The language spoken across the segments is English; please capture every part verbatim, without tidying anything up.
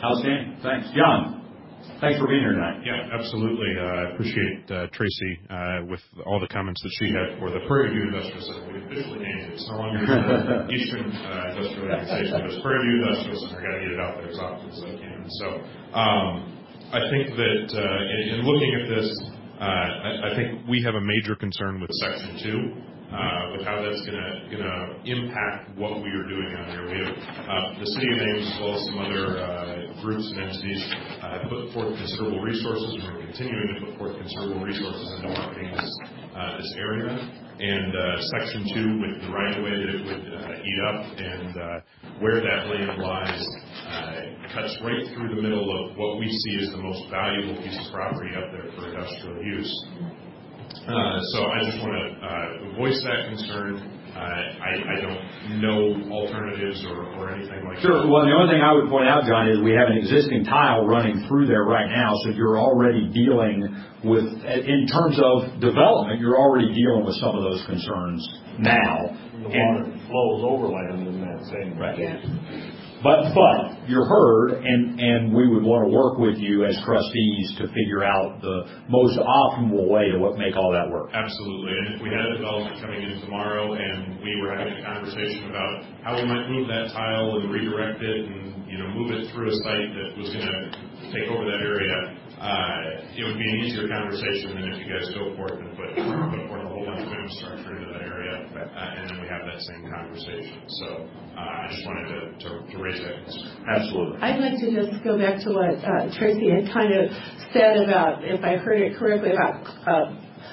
Outstanding. Thanks. John. Thanks for being here tonight. Yeah, absolutely. Uh, I appreciate uh, Tracy uh, with all the comments that she had for the Prairie View Industrial Center. We officially named it. It's no longer the Eastern uh, Industrial Organization, but it's Prairie View Industrial Center. I've got to get it out there as often as I can. So um, I think that uh, in, in looking at this, uh, I, I think we have a major concern with Section two. Uh, with how that's going to going to impact what we are doing on there. We have uh, the City of Ames as well as some other uh, groups and entities uh, put forth considerable resources. We're continuing to put forth considerable resources into marketing this, uh, this area. And uh, Section two, with the right of way that it would uh, eat up and uh, where that land lies, uh, cuts right through the middle of what we see as the most valuable piece of property up there for industrial use. Uh, so I just want to uh, voice that concern. Uh, I, I don't know alternatives or, or anything like sure. that. Sure. Well, the only thing I would point out, John, is we have an existing tile running through there right now. So you're already dealing with, in terms of development, you're already dealing with some of those concerns now. The water and, flows overland in that same right. Yeah. But but you're heard, and, and we would want to work with you as trustees to figure out the most optimal way to what, make all that work. Absolutely. And if we had a development coming in tomorrow and we were having a conversation about how we might move that tile and redirect it and, you know, move it through a site that was going to take over that area, uh, it would be an easier conversation than if you guys go forth and put, put forth a whole bunch of infrastructure into that area, uh, and then we have that same conversation. So uh, I just wanted to, to, to raise that concern. Absolutely. I'd like to just go back to what uh, Tracy had kind of said about, if I heard it correctly, about uh,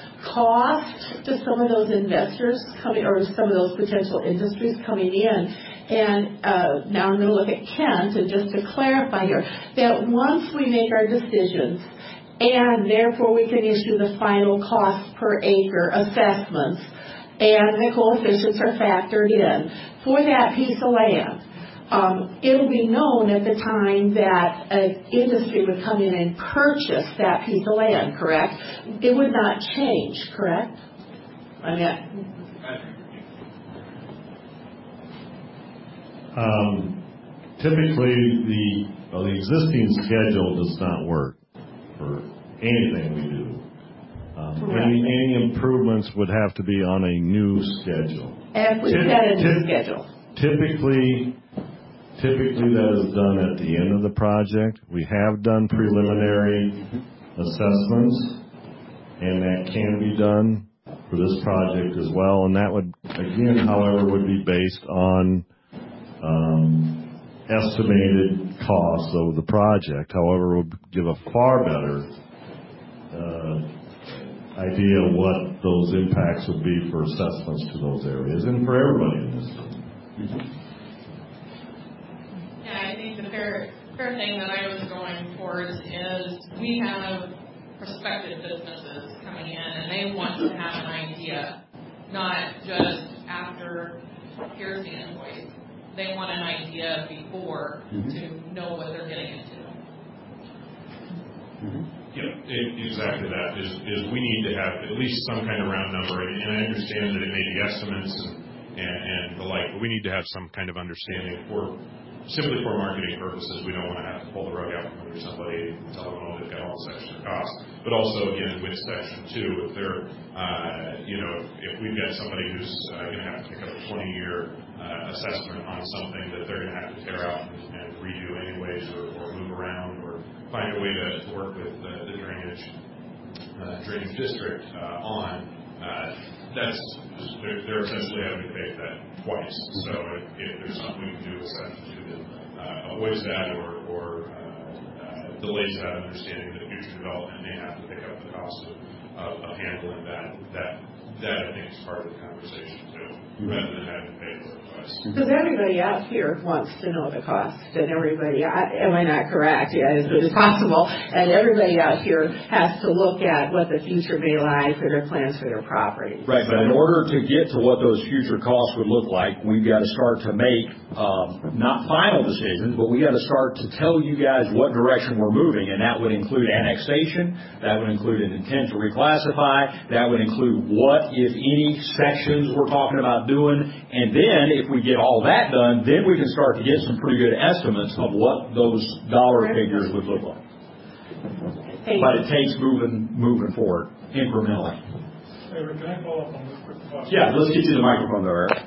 cost to some of those investors coming, or some of those potential industries coming in. And uh, now I'm going to look at Kent, and just to clarify here, that once we make our decisions, and therefore we can issue the final cost per acre assessments, and the coefficients are factored in for that piece of land. Um, it'll be known at the time that an industry would come in and purchase that piece of land, correct? It would not change, correct? I mean, Um, typically, the well, the existing schedule does not work for anything we do. Um, any, any improvements would have to be on a new schedule. And we set a new schedule. Typically, typically that is done at the end of the project. We have done preliminary assessments, and that can be done for this project as well. And that would, again, however, would be based on Um, estimated costs of the project. However, it would give a far better uh, idea of what those impacts would be for assessments to those areas and for everybody in this room. Yeah, I think the fair, fair thing that I was going towards is we have prospective businesses coming in and they want to have an idea, not just after here's the invoice. They want an idea before mm-hmm. to know what they're getting into. Mm-hmm. Yeah, it, exactly that. Is, is we need to have at least some kind of round number, and I understand that it may be estimates and, and, and the like, but we need to have some kind of understanding for simply for marketing purposes. We don't want to have to pull the rug out from under somebody and tell them, oh, they've got all this extra cost. But also, again, with Section two, if they're, uh, you know, if, if we've got somebody who's uh, going to have to pick up a twenty-year uh, assessment on something that they're going to have to tear out and, and redo anyways, or, or move around, or find a way to, to work with uh, the drainage uh, drainage district uh, on, uh, that's they're, they're essentially having to pay that twice. So if, if there's something we can do with Section two that uh, avoids that or, or uh, uh, delays that, understanding that future development may have to pick up the cost of, of, of handling that, that that I think is part of the conversation too, mm-hmm. rather than having to pay for it twice. Because everybody out here wants to know the cost, and everybody, am I not correct? Yeah, as good as possible. And everybody out here has to look at what the future may lie for their plans for their property. Right, but in order to get to what those future costs would look like, we've got to start to make um, not final decisions, but we got to start to tell you guys what direction we're moving, and that would include annexation, that would include an intent to reclassify, that would include what what, if any, sections we're talking about doing. And then, if we get all that done, then we can start to get some pretty good estimates of what those dollar figures would look like. But it takes moving moving forward incrementally. Hey, Rick, can I follow up on this quick question? Yeah, let's get you the microphone there, Eric.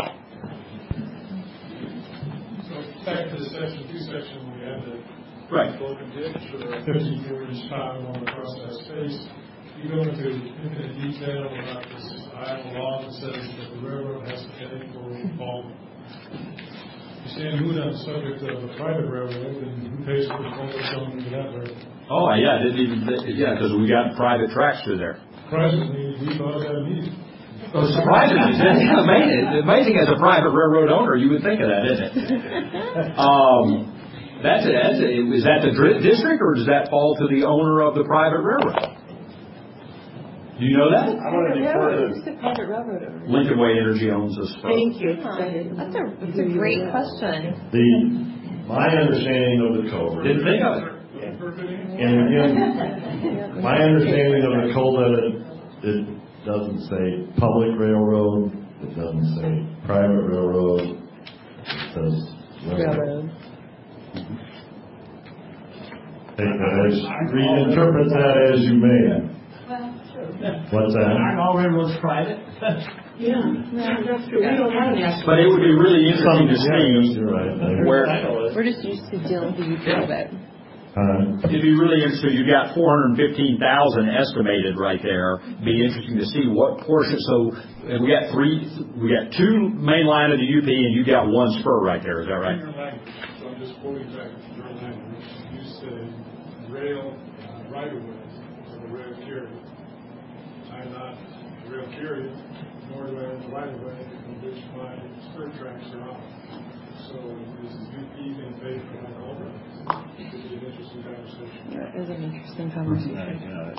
So back to the section two section, when we had the Right. broken ditch or a fifty years time on across that space, you go into infinite detail about this Iowa law that says that the railroad has to pay for involvement. You stand who on the subject of a private railroad, and who pays for the culvert going into that railroad? Oh, yeah, I didn't even, yeah, because we got private tracks through there. Surprisingly, we thought of that immediately. Oh, surprisingly, it's amazing. It's amazing as a private railroad owner, you would think of that, isn't it? Um, that's a, that's a, is that the dri- district, or does that fall to the owner of the private railroad? Do you know that? I want to defer to Lincoln Way Energy owns this. Thank you. That's a, that's a great question. The, my understanding of the culvert. Didn't think of it. And again, my understanding of the culvert, it, it doesn't say public railroad, it doesn't say private railroad, it says railroad. Take that as, reinterpret that as you may. What's that? Aren't all railroads private? Yeah, that's true. We don't have that. But it would be really interesting to see You're right. where. We're just used to dealing with the U P of it. Uh, It'd be really interesting. You got four hundred fifteen thousand estimated right there. Be interesting to see what portion. So we got three. We got two main line of the U P, and you got one spur right there. Is that right? Your language, so I'm just quoting back to your language. You say rail uh, right of way or the rail carrier. I'm not a rail carrier, nor do I own the right of way in which my spur tracks are on. So is the U P going to pay for that culvert? It would be an interesting conversation. That is an interesting conversation.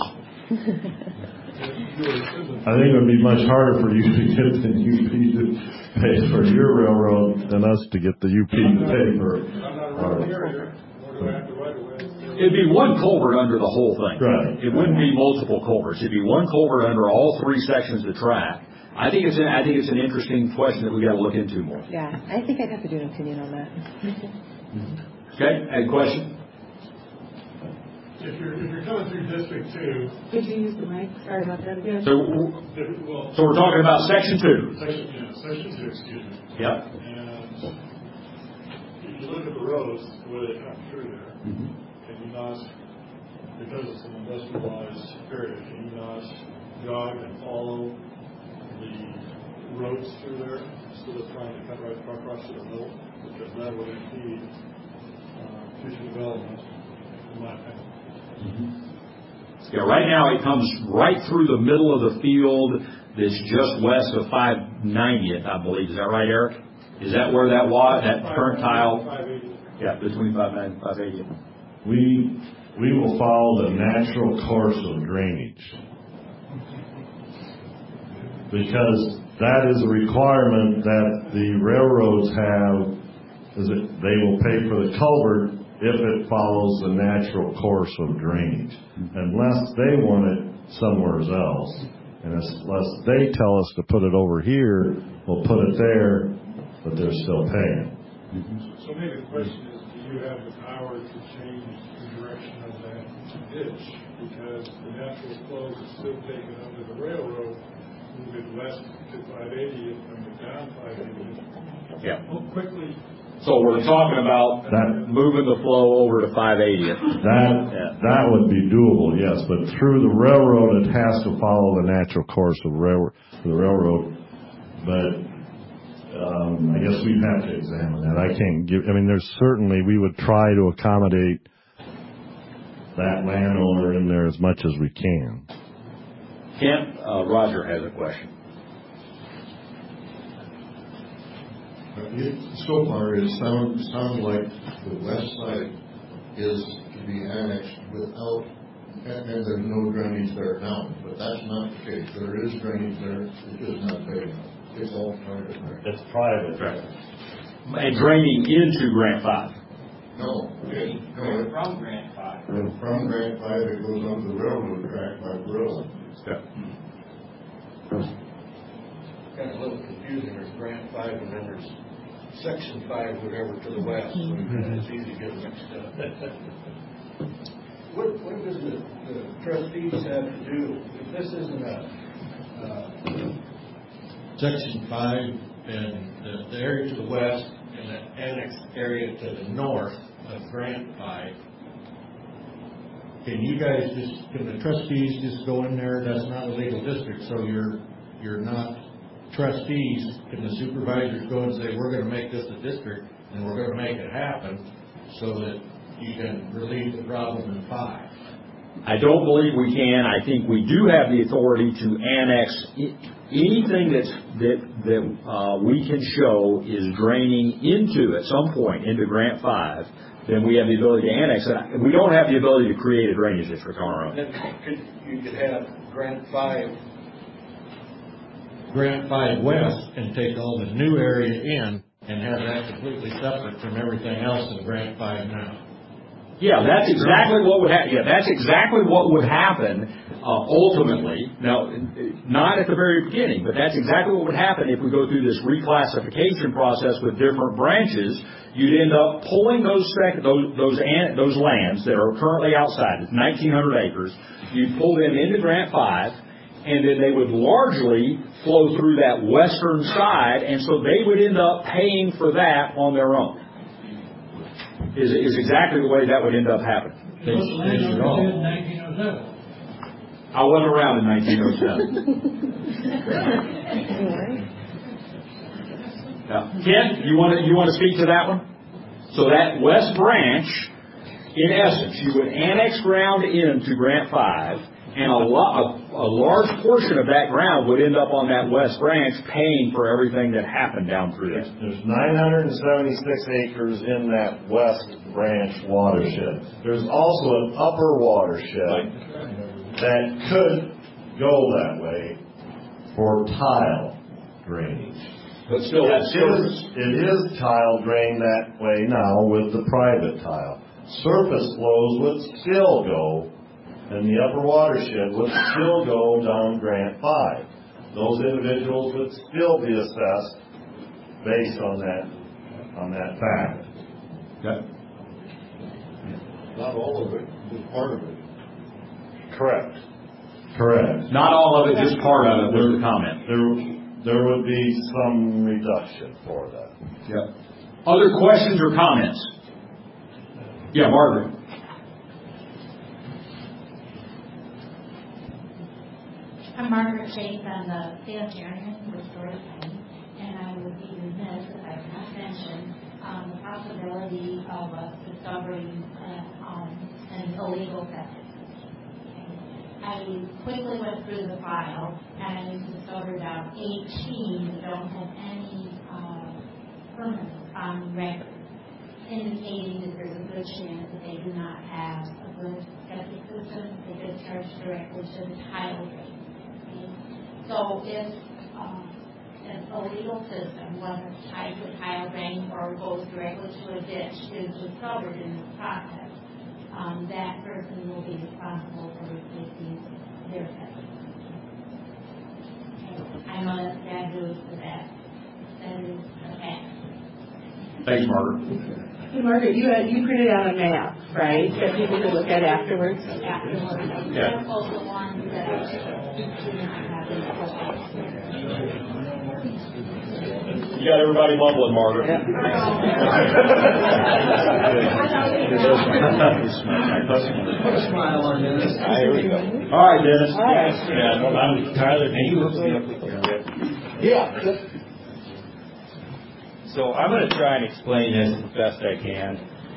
I think it would be much harder for you to get the U P to pay for your railroad than us to get the U P to pay for I'm not a rail carrier, nor do I have the right of way. It'd be one culvert under the whole thing. Right. It wouldn't be multiple culverts. It'd be one culvert under all three sections of the track. I think it's an, I think it's an interesting question that we got to look into more. Yeah, I think I'd have to do an opinion on that. Okay, any question? If you're, if you're coming through District Two, Could you use the mic? Sorry about that again. So, if- well, so we're talking about section two. section, yeah, section two, excuse me. Yep. And if you look at the roads, the way they come through there, can you not, because it's an industrialized area, can you not jog and follow the roads through there instead of trying to cut right across to the middle? Because that would impede uh, future development, in my opinion. Yeah, right now it comes right through the middle of the field that's just west of five ninetieth, I believe. Is that right, Eric? Is that where that was, that current tile? Yeah, between five ninety and five eighty. We, we will follow the natural course of drainage. Because that is a requirement that the railroads have, is that they will pay for the culvert if it follows the natural course of drainage. Unless they want it somewhere else, and unless they tell us to put it over here, we'll put it there, but they're still paying. So maybe the question is, do you have the power to change the direction of that ditch? Because the natural flow is still taken under the railroad, moving west to five eighty and coming down five eighty. Yeah. How quickly? So we're talking about That- moving the flow over to five eightieth. That, that would be doable, yes, but through the railroad, it has to follow the natural course of rail, the railroad. But, um, I guess we'd have to examine that. I can't give, I mean, there's certainly, we would try to accommodate that landowner in there as much as we can. Kent, uh, Roger has a question. So far, it sounds sounds like the west side is to be annexed without, and, and there's no drainage there now. But that's not the case. There is drainage there. It's just not big enough. It's all private there. It's private. Right. And draining into Grant five. No, it, no, it, From Grant Five. from Grant Five, it goes onto the railroad track by the railroad. Yeah. kind of a little confusing. There's grant five and then there's section five, whatever, to the west. So it's easy to get mixed up. What, what does the, the trustees have to do if this isn't a uh, section five and the, the area to the west and the annex area to the north of grant five? Can you guys just, can the trustees just go in there? That's not a legal district, so you're you're not trustees. Can the supervisors go and say, we're going to make this a district and we're going to make it happen so that you can relieve the problem in five? I don't believe we can. I think we do have the authority to annex anything that's, that that uh, we can show is draining into, at some point, into Grant five. Then we have the ability to annex it. We don't have the ability to create a drainage district on our own. Then could, you could have Grant five, Grant five West, and take all the new area in and have that completely separate from everything else in Grant five now. Yeah, that's exactly what would happen. Yeah, that's exactly what would happen uh, ultimately. Now, not at the very beginning, but that's exactly what would happen if we go through this reclassification process with different branches. You'd end up pulling those sec- those those, an- those lands that are currently outside. It's nineteen hundred acres. You'd pull them into Grant five, and then they would largely flow through that western side, and so they would end up paying for that on their own. Is, is exactly the way that would end up happening. They, they should all. In nineteen oh seven. I wasn't around in nineteen oh seven. Now, Ken, you want to you want to speak to that one? So that west branch, in essence, you would annex ground into Grant five, and a, lo- a, a large portion of that ground would end up on that west branch, paying for everything that happened down through there. There's nine hundred seventy-six acres in that west branch watershed. There's also an upper watershed that could go that way for tile drainage. But still, that's it is, it is tile drained that way now with the private tile. Surface flows would still go, and the upper watershed would still go down Grant five. Those individuals would still be assessed based on that on that fact. Yep. Not all of it, just part of it. Correct. Correct. Not all of it, just part of it was the comment. There, there would be some reduction for that. Yep. Other questions or comments? Yeah, Margaret. I'm Margaret Chase. I'm the sanitarian with Story County, and I would be remiss if I did not mention um, the possibility of us discovering uh, um, an illegal septic. I quickly went through the file and I discovered about eighteen that don't have any uh, permits on record, indicating that there's a good chance that they do not have a good septic system. They discharge directly to the tile drain. Okay? So if uh, an illegal system, whether it's tied to a tile drain or goes directly to a ditch, is discovered in the process, Um, that person will be responsible for replacing their septic. I know that's bad news, but that, that is a fact. Thanks, Margaret. Hey, Margaret, you had, you printed out a map, right, that people could look at afterwards? Afterwards. Yeah. They're also the ones that do not have any questions. You got everybody mumbling, Margaret. Yeah. Put a smile on Dennis. Here we go. All right, Dennis. All right. Yeah, well, I'm Tyler. Can you look me up with your Yeah. So I'm going to try and explain this as best I can.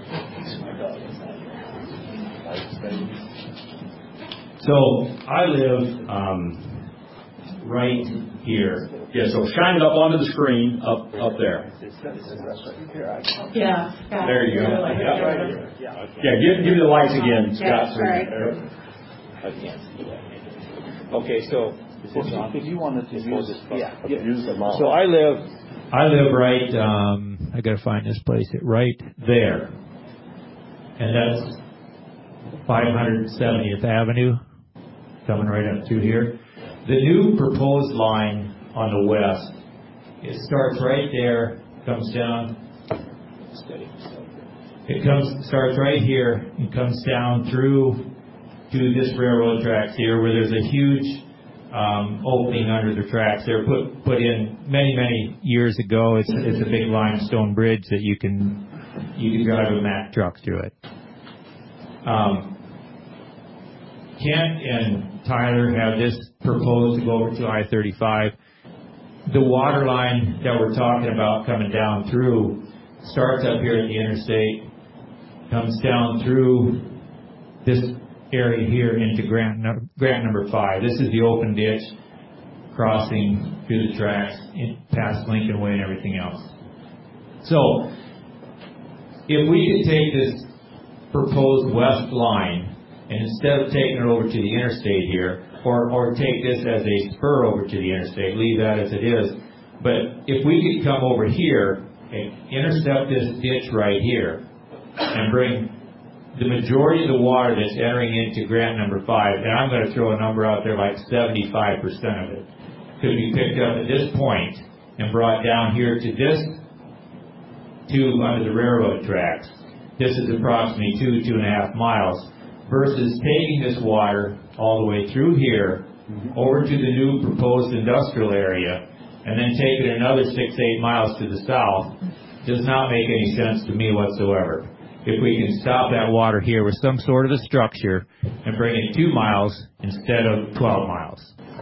So I live um, right here. Yeah, so shine it up onto the screen, up up there. Yeah. There you go. Yeah, yeah give, give me the lights again, Yeah, Scott. sorry. I can't see that. Okay, so If you wanted to use this, yeah, use the mouse. So I live, I live right. Um, I got to find this place. Right there, and that's five hundred seventieth Avenue, coming right up through here. The new proposed line on the west, it starts right there, comes down. It comes starts right here and comes down through to this railroad tracks here, where there's a huge um, opening under the tracks. They're put put in many many years ago. It's it's a big limestone bridge that you can you can drive a Mack truck through it. Um, Kent and Tyler have this proposed to go over to I thirty-five. The water line that we're talking about coming down through starts up here at the interstate, comes down through this area here into Grant, Grant number five. This is the open ditch crossing through the tracks in, past Lincoln Way and everything else. So, if we could take this proposed west line and instead of taking it over to the interstate here, or, or take this as a spur over to the interstate, leave that as it is. But if we could come over here and intercept this ditch right here and bring the majority of the water that's entering into Grant number five, and I'm going to throw a number out there like seventy-five percent of it, could be picked up at this point and brought down here to this tube under the railroad tracks. This is approximately two, two and a half miles, versus taking this water all the way through here over to the new proposed industrial area and then taking it another six, eight miles to the south does not make any sense to me whatsoever. If we can stop that water here with some sort of a structure and bring it two miles instead of twelve miles.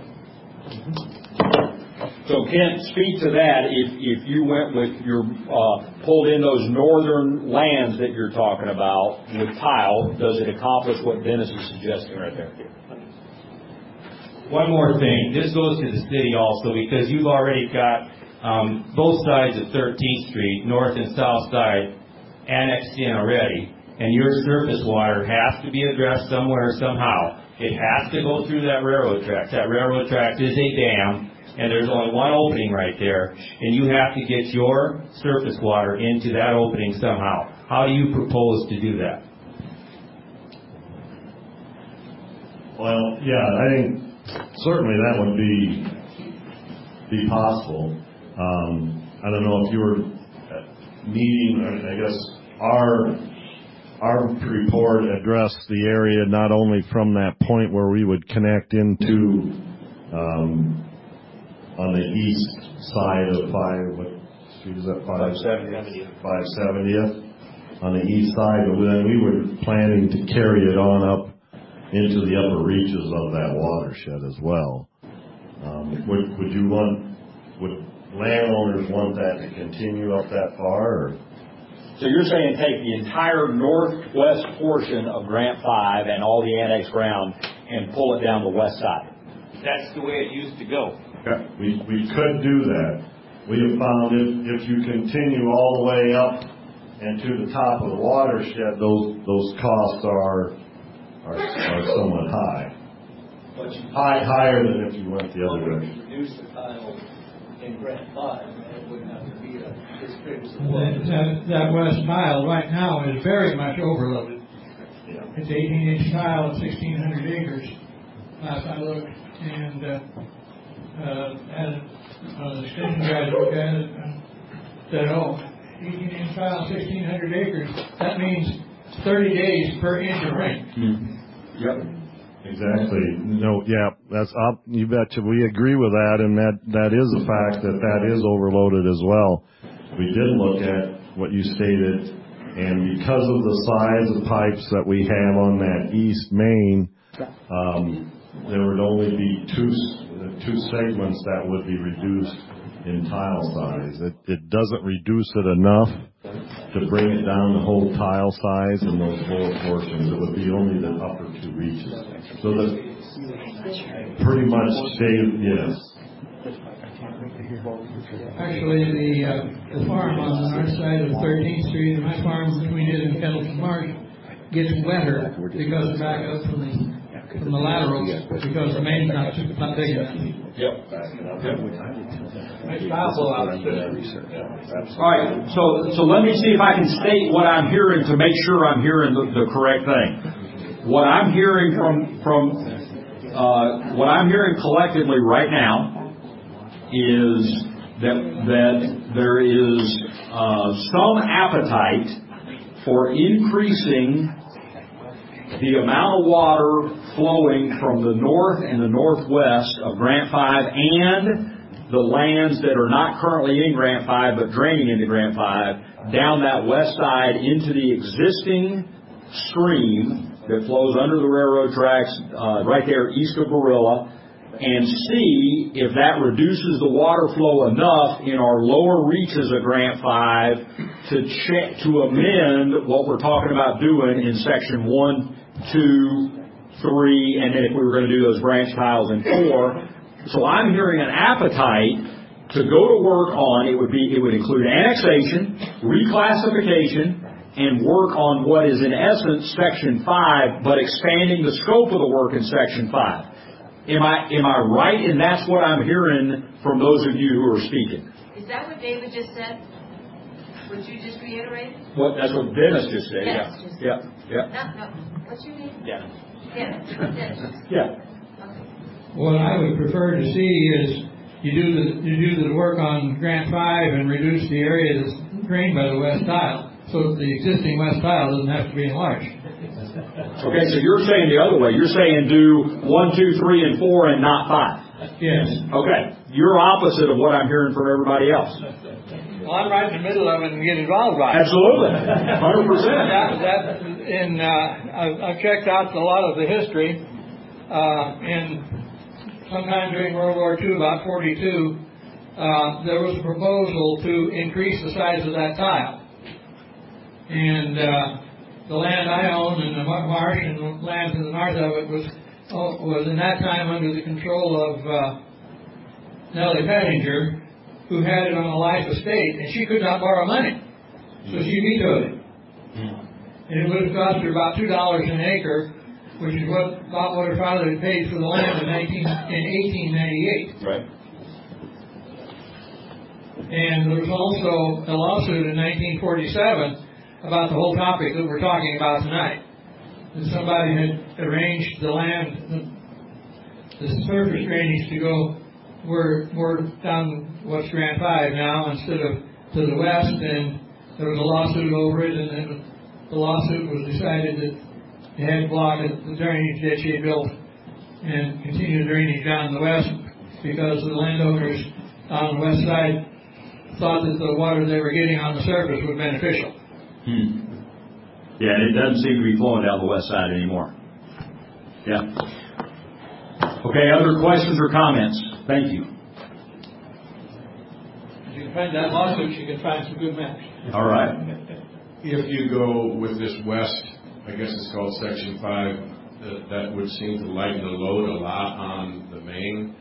So Kent, speak to that. If if you went with your uh, pulled in those northern lands that you're talking about with tile, does it accomplish what Dennis is suggesting right there? One more thing. This goes to the city also because you've already got um, both sides of thirteenth Street, north and south side, annexed in already, and your surface water has to be addressed somewhere somehow. It has to go through that railroad track. That railroad track is a dam, and there's only one opening right there, and you have to get your surface water into that opening somehow. How do you propose to do that? Well, yeah, I think certainly that would be be possible. Um, I don't know if you were meeting, I guess our our report addressed the area not only from that point where we would connect into um, on the east side of five, what street is that? Five seventieth. Five seventieth on the east side, but then we were planning to carry it on up into the upper reaches of that watershed as well. Um, would would you want? Would landowners want that to continue up that far? Or? So you're saying take the entire northwest portion of Grant five and all the annexed ground and pull it down the west side? That's the way it used to go. Yeah, we, we could do that. We have found if, if you continue all the way up and to the top of the watershed, those those costs are are, are somewhat high. But you, high higher than if you went the other direction. Reduce the tile in Grant five, and it wouldn't have to be a, as big as it That, was. that, that west mile right now is very much overloaded. Yeah. It's eighteen inch tile of sixteen hundred acres. Last I looked, and uh, uh, had uh, the extension guys look at it and said, "Oh, eighteen inch tile, sixteen hundred acres. That means thirty days per inch of rain." Mm-hmm. Yep. Exactly. No, yeah, that's up. You betcha. We agree with that, and that, that is a fact that that is overloaded as well. We did look at what you stated, and because of the size of pipes that we have on that east main, um, there would only be two two segments that would be reduced in tile size. It, it doesn't reduce it enough to bring it down the whole tile size in those lower portions. It would be only the upper two reaches. So that pretty much stays, yes. Actually, the, uh, the farm on the north side of thirteenth Street, my farm between it and Kettleton Marsh, gets wetter because of backup from the from the laterals because the main's not not big enough. Yep. Yep. All right. So so let me see if I can state what I'm hearing to make sure I'm hearing the, the correct thing. What I'm hearing from from uh, what I'm hearing collectively right now is that that there is uh, some appetite for increasing the amount of water flowing from the north and the northwest of Grant five and the lands that are not currently in Grant five but draining into Grant five down that west side into the existing stream that flows under the railroad tracks uh, right there east of Barilla, and see if that reduces the water flow enough in our lower reaches of Grant five to check, to amend what we're talking about doing in section one, two, three, and then if we were going to do those branch tiles in four. So I'm hearing an appetite to go to work on, it would be, it would include annexation, reclassification, and work on what is in essence section five, but expanding the scope of the work in section five. Am I am I right? And that's what I'm hearing from those of you who are speaking. Is that what David just said? What you just reiterated? What that's what Dennis just said. Dennis yeah. just yeah. Yeah. No, no. What's your name? Yeah. Dennis. Dennis. Yeah. What I would prefer to see is you do the you do the work on Grant five and reduce the area that's drained by the west tile, so that the existing west tile doesn't have to be enlarged. Okay, so you're saying the other way. You're saying do one, two, three, and four, and not five. Yes. Okay, you're opposite of what I'm hearing from everybody else. Well, I'm right in the middle of it and get involved right. Absolutely, one hundred percent. That, that, in, uh, I've, I've checked out a lot of the history. Uh, in sometime during World War Two, about forty-two, uh, there was a proposal to increase the size of that tile, and uh, the land I own and the marsh and the land to the north of it was was in that time under the control of uh, Nellie Pettinger, who had it on a life estate, and she could not borrow money, so she vetoed it. And it would have cost her about two dollars an acre, which is what about what her father had paid for the land in nineteen in eighteen ninety-eight. Right. And there was also a lawsuit in nineteen forty-seven about the whole topic that we're talking about tonight. And somebody had arranged the land, the, the surface drainage to go where more down what's Grant five now instead of to the west, and there was a lawsuit over it, and then the lawsuit was decided that they had to block the drainage that she had built and continue the drainage down the west because the landowners on the west side thought that the water they were getting on the surface was beneficial. Hmm. Yeah, it doesn't seem to be flowing down the west side anymore. Yeah. Okay, other questions or comments? Thank you. If you can find that lawsuit, you can find some good maps. All right. If you go with this west, I guess it's called section five, that, that would seem to lighten the load a lot on the main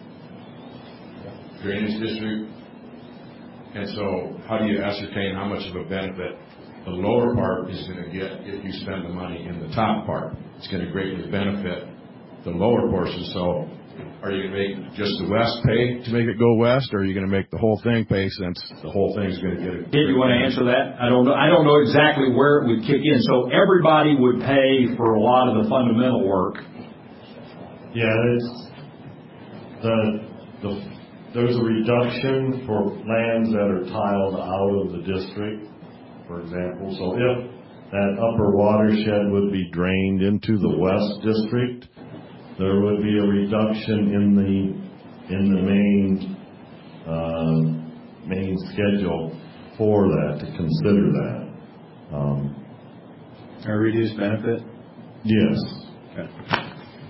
drainage district. And so how do you ascertain how much of a benefit the lower part is going to get if you spend the money in the top part? It's going to greatly benefit the lower portion. So are you going to make just the west pay to make it go west, or are you going to make the whole thing pay since the whole thing is going to get it? Did you want to answer that? I don't know. I don't know exactly where it would kick in. So everybody would pay for a lot of the fundamental work. Yeah, it's the the there's a reduction for lands that are tiled out of the district, for example. So if that upper watershed would be drained into the west district, there would be a reduction in the in the main uh, main schedule for that, to consider that. Um, a reduced benefit? Yes. Okay.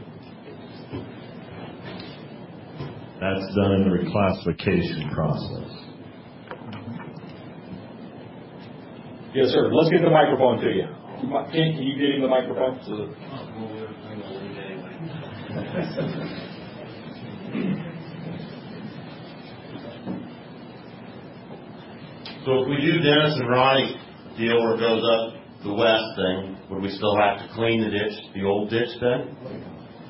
That's done in the reclassification process. Yes, sir. Let's get the microphone to you. Ken, can you get him the microphone? So if we do Dennis and Ronnie deal where it goes up the west thing, would we still have to clean the ditch, the old ditch then?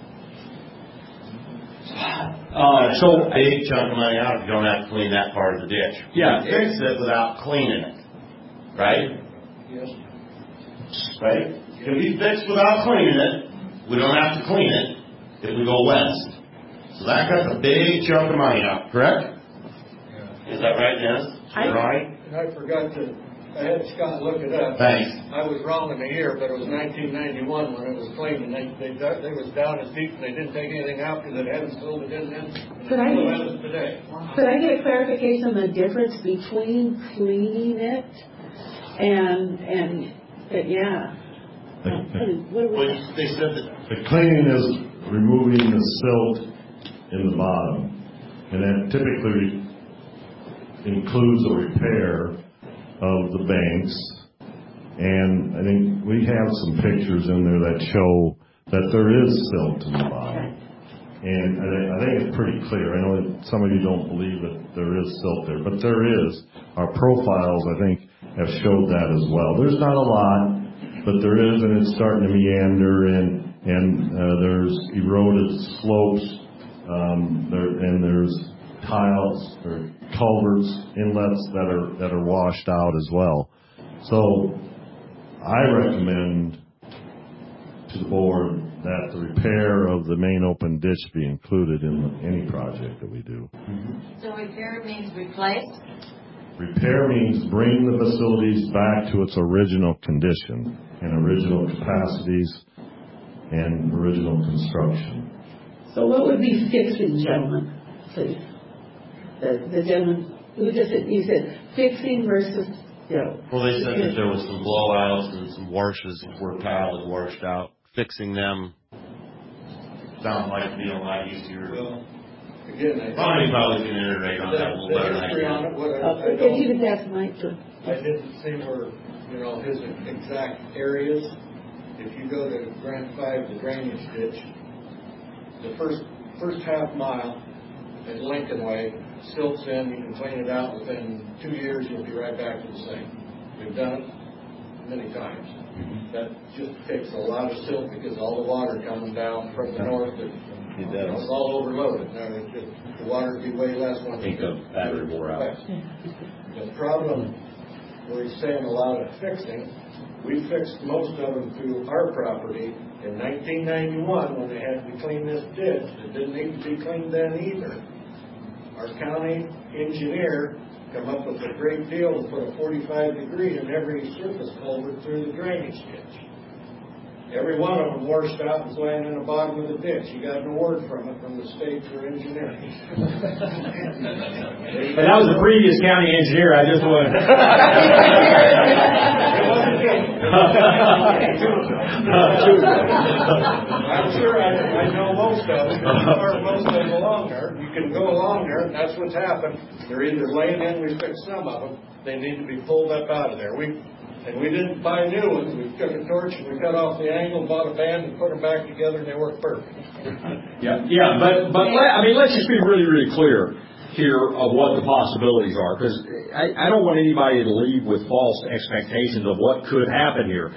Uh, so a big chunk of money out if you don't have to clean that part of the ditch. Yeah. We fix it without cleaning it. Right? Yes. Right? It can be fixed without cleaning it. We don't have to clean it. if we go west. So that cuts a big chunk of money out, correct? Yeah. Is that right, Dennis? I- Right? And I forgot to, I had Scott look it up. Thanks. I was wrong in the year, but it was nineteen ninety-one when it was cleaned, and they, they, dug- they was down as deep, and they didn't take anything out because it hadn't filled it in then. And Could I it still get- hasn't today. Could I get a clarification on the difference between cleaning it and, and, but yeah. What are we- Well, they said that The cleaning is removing the silt in the bottom, and that typically includes a repair of the banks. And I think we have some pictures in there that show that there is silt in the bottom. And I think, I think it's pretty clear. I know that some of you don't believe that there is silt there, but there is. Our profiles, I think, have showed that as well. There's not a lot, but there is, and it's starting to meander, and and uh, there's eroded slopes, um, there, and there's tiles or culverts, inlets that are that are washed out as well. So I recommend to the board that the repair of the main open ditch be included in any project that we do. So repair means replace? Repair means bring the facilities back to its original condition and original capacities and original construction. So what would be fixing, gentlemen, please? The, the gentleman who just said, you said fixing versus, you know. Well, they said that there was some blowouts and some washes where tile had washed out. Fixing them sounds like being a lot easier. Well, again, I. Bonnie probably can iterate on that a little better than I The history on can. it, what I, Uh, I If don't. you could ask Mike to. I didn't see where, you know, his exact areas. If you go to Grant Five, the drainage ditch, the first, first half mile at Lincoln Way, silt's in, you can clean it out within two years, you'll be right back to the same. We've done it many times. That just takes a lot of silt because all the water comes down from the north. It, It does. It's all overloaded. Now, it just, the water would be way less once. Think the battery wore out. The problem, where he's saying a lot of fixing, we fixed most of them through our property in nineteen ninety-one when they had to clean this ditch. It didn't need to be cleaned then either. Our county engineer come up with a great deal to put a forty-five degree in every surface culvert through the drainage ditch. Every one of them washed out and was laying in the bottom of the ditch. You got an award from it from the state for engineering. But that was the previous county engineer. I just want to. I'm sure I, I know most of them. Or most of them along there. You can go along there, and that's what's happened. They're either laying in. We fixed some of them. They need to be pulled up out of there. We and we didn't buy new ones. We took a torch and we cut off the angle, bought a band, and put them back together, and they work perfect. Yeah, yeah, but but let, I mean, let's just be really, really clear here of what the possibilities are, because I, I don't want anybody to leave with false expectations of what could happen here.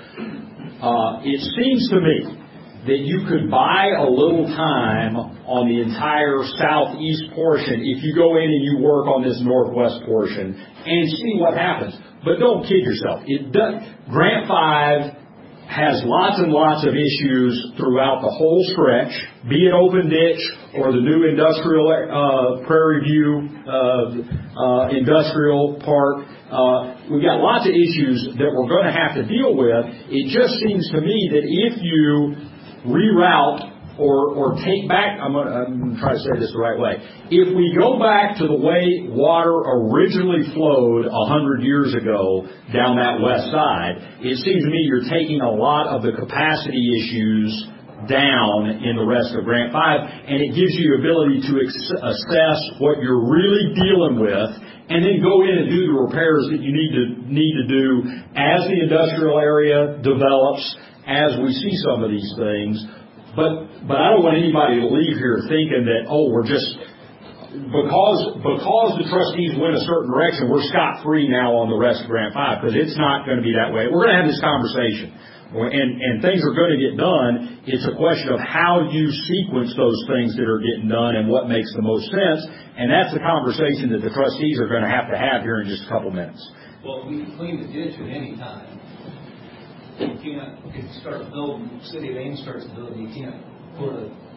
Uh, it seems to me that you could buy a little time on the entire southeast portion if you go in and you work on this northwest portion and see what happens. But don't kid yourself. It does, Grant five has lots and lots of issues throughout the whole stretch, be it open ditch or the new industrial uh, Prairie View uh, uh, industrial park. Uh, we've got lots of issues that we're going to have to deal with. It just seems to me that if you reroute or or take back, I'm going to try to say this the right way. If we go back to the way water originally flowed a hundred years ago down that west side, it seems to me you're taking a lot of the capacity issues down in the rest of Grant five, and it gives you the ability to ex- assess what you're really dealing with, and then go in and do the repairs that you need to need to do as the industrial area develops, as we see some of these things. But but I don't want anybody to leave here thinking that, oh, we're just, because because the trustees went a certain direction, we're scot-free now on the rest of Grant five, because it's not going to be that way. We're going to have this conversation, and, and things are going to get done. It's a question of how you sequence those things that are getting done and what makes the most sense, and that's the conversation that the trustees are going to have to have here in just a couple minutes. Well, we can clean the ditch at any time. You can't, if you start building, City of Ames starts building, you can't put a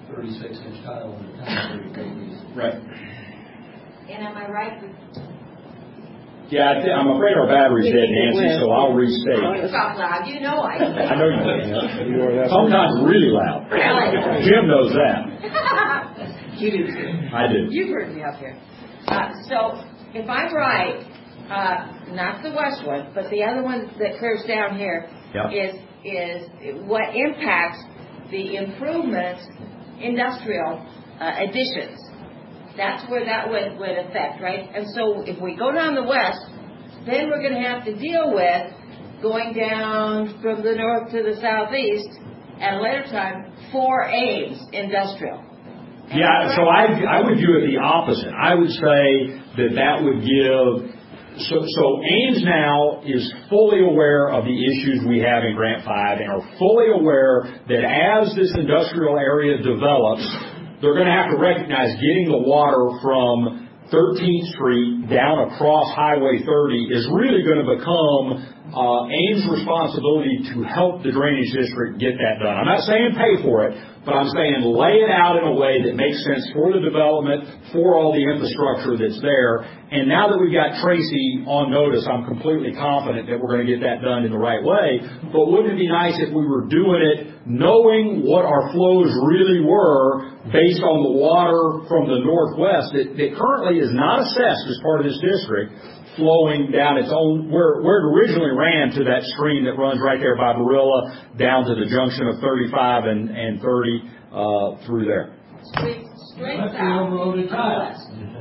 thirty-six inch tile in the concrete babies. Right. And am I right? Yeah, I th- I'm afraid our battery's dead, Nancy, so I'll restate. You talk loud. You know I do. I know you can. Sometimes really loud. Really? Jim knows that. You do too. I do. You've heard me up here. Uh, so, if I'm right, uh, not the west one, but the other one that curves down here Yep. is is what impacts the improvements, industrial uh, additions. That's where that would, would affect, right? And so if we go down the west, then we're going to have to deal with going down from the north to the southeast at a later time for Ames industrial. Yeah, so I I would view it the opposite. I would say that that would give, so, so Ames now is fully aware of the issues we have in Grant five and are fully aware that as this industrial area develops, they're going to have to recognize getting the water from thirteenth Street down across Highway thirty is really going to become uh, Ames' responsibility to help the drainage district get that done. I'm not saying pay for it, but I'm saying lay it out in a way that makes sense for the development, for all the infrastructure that's there. And now that we've got Tracy on notice, I'm completely confident that we're going to get that done in the right way. But wouldn't it be nice if we were doing it knowing what our flows really were based on the water from the northwest that, that currently is not assessed as part of this district, flowing down its own, where, where it originally ran to that stream that runs right there by Barilla down to the junction of thirty-five and, and thirty uh, through there. Straight, straight That's the south. overloaded tile.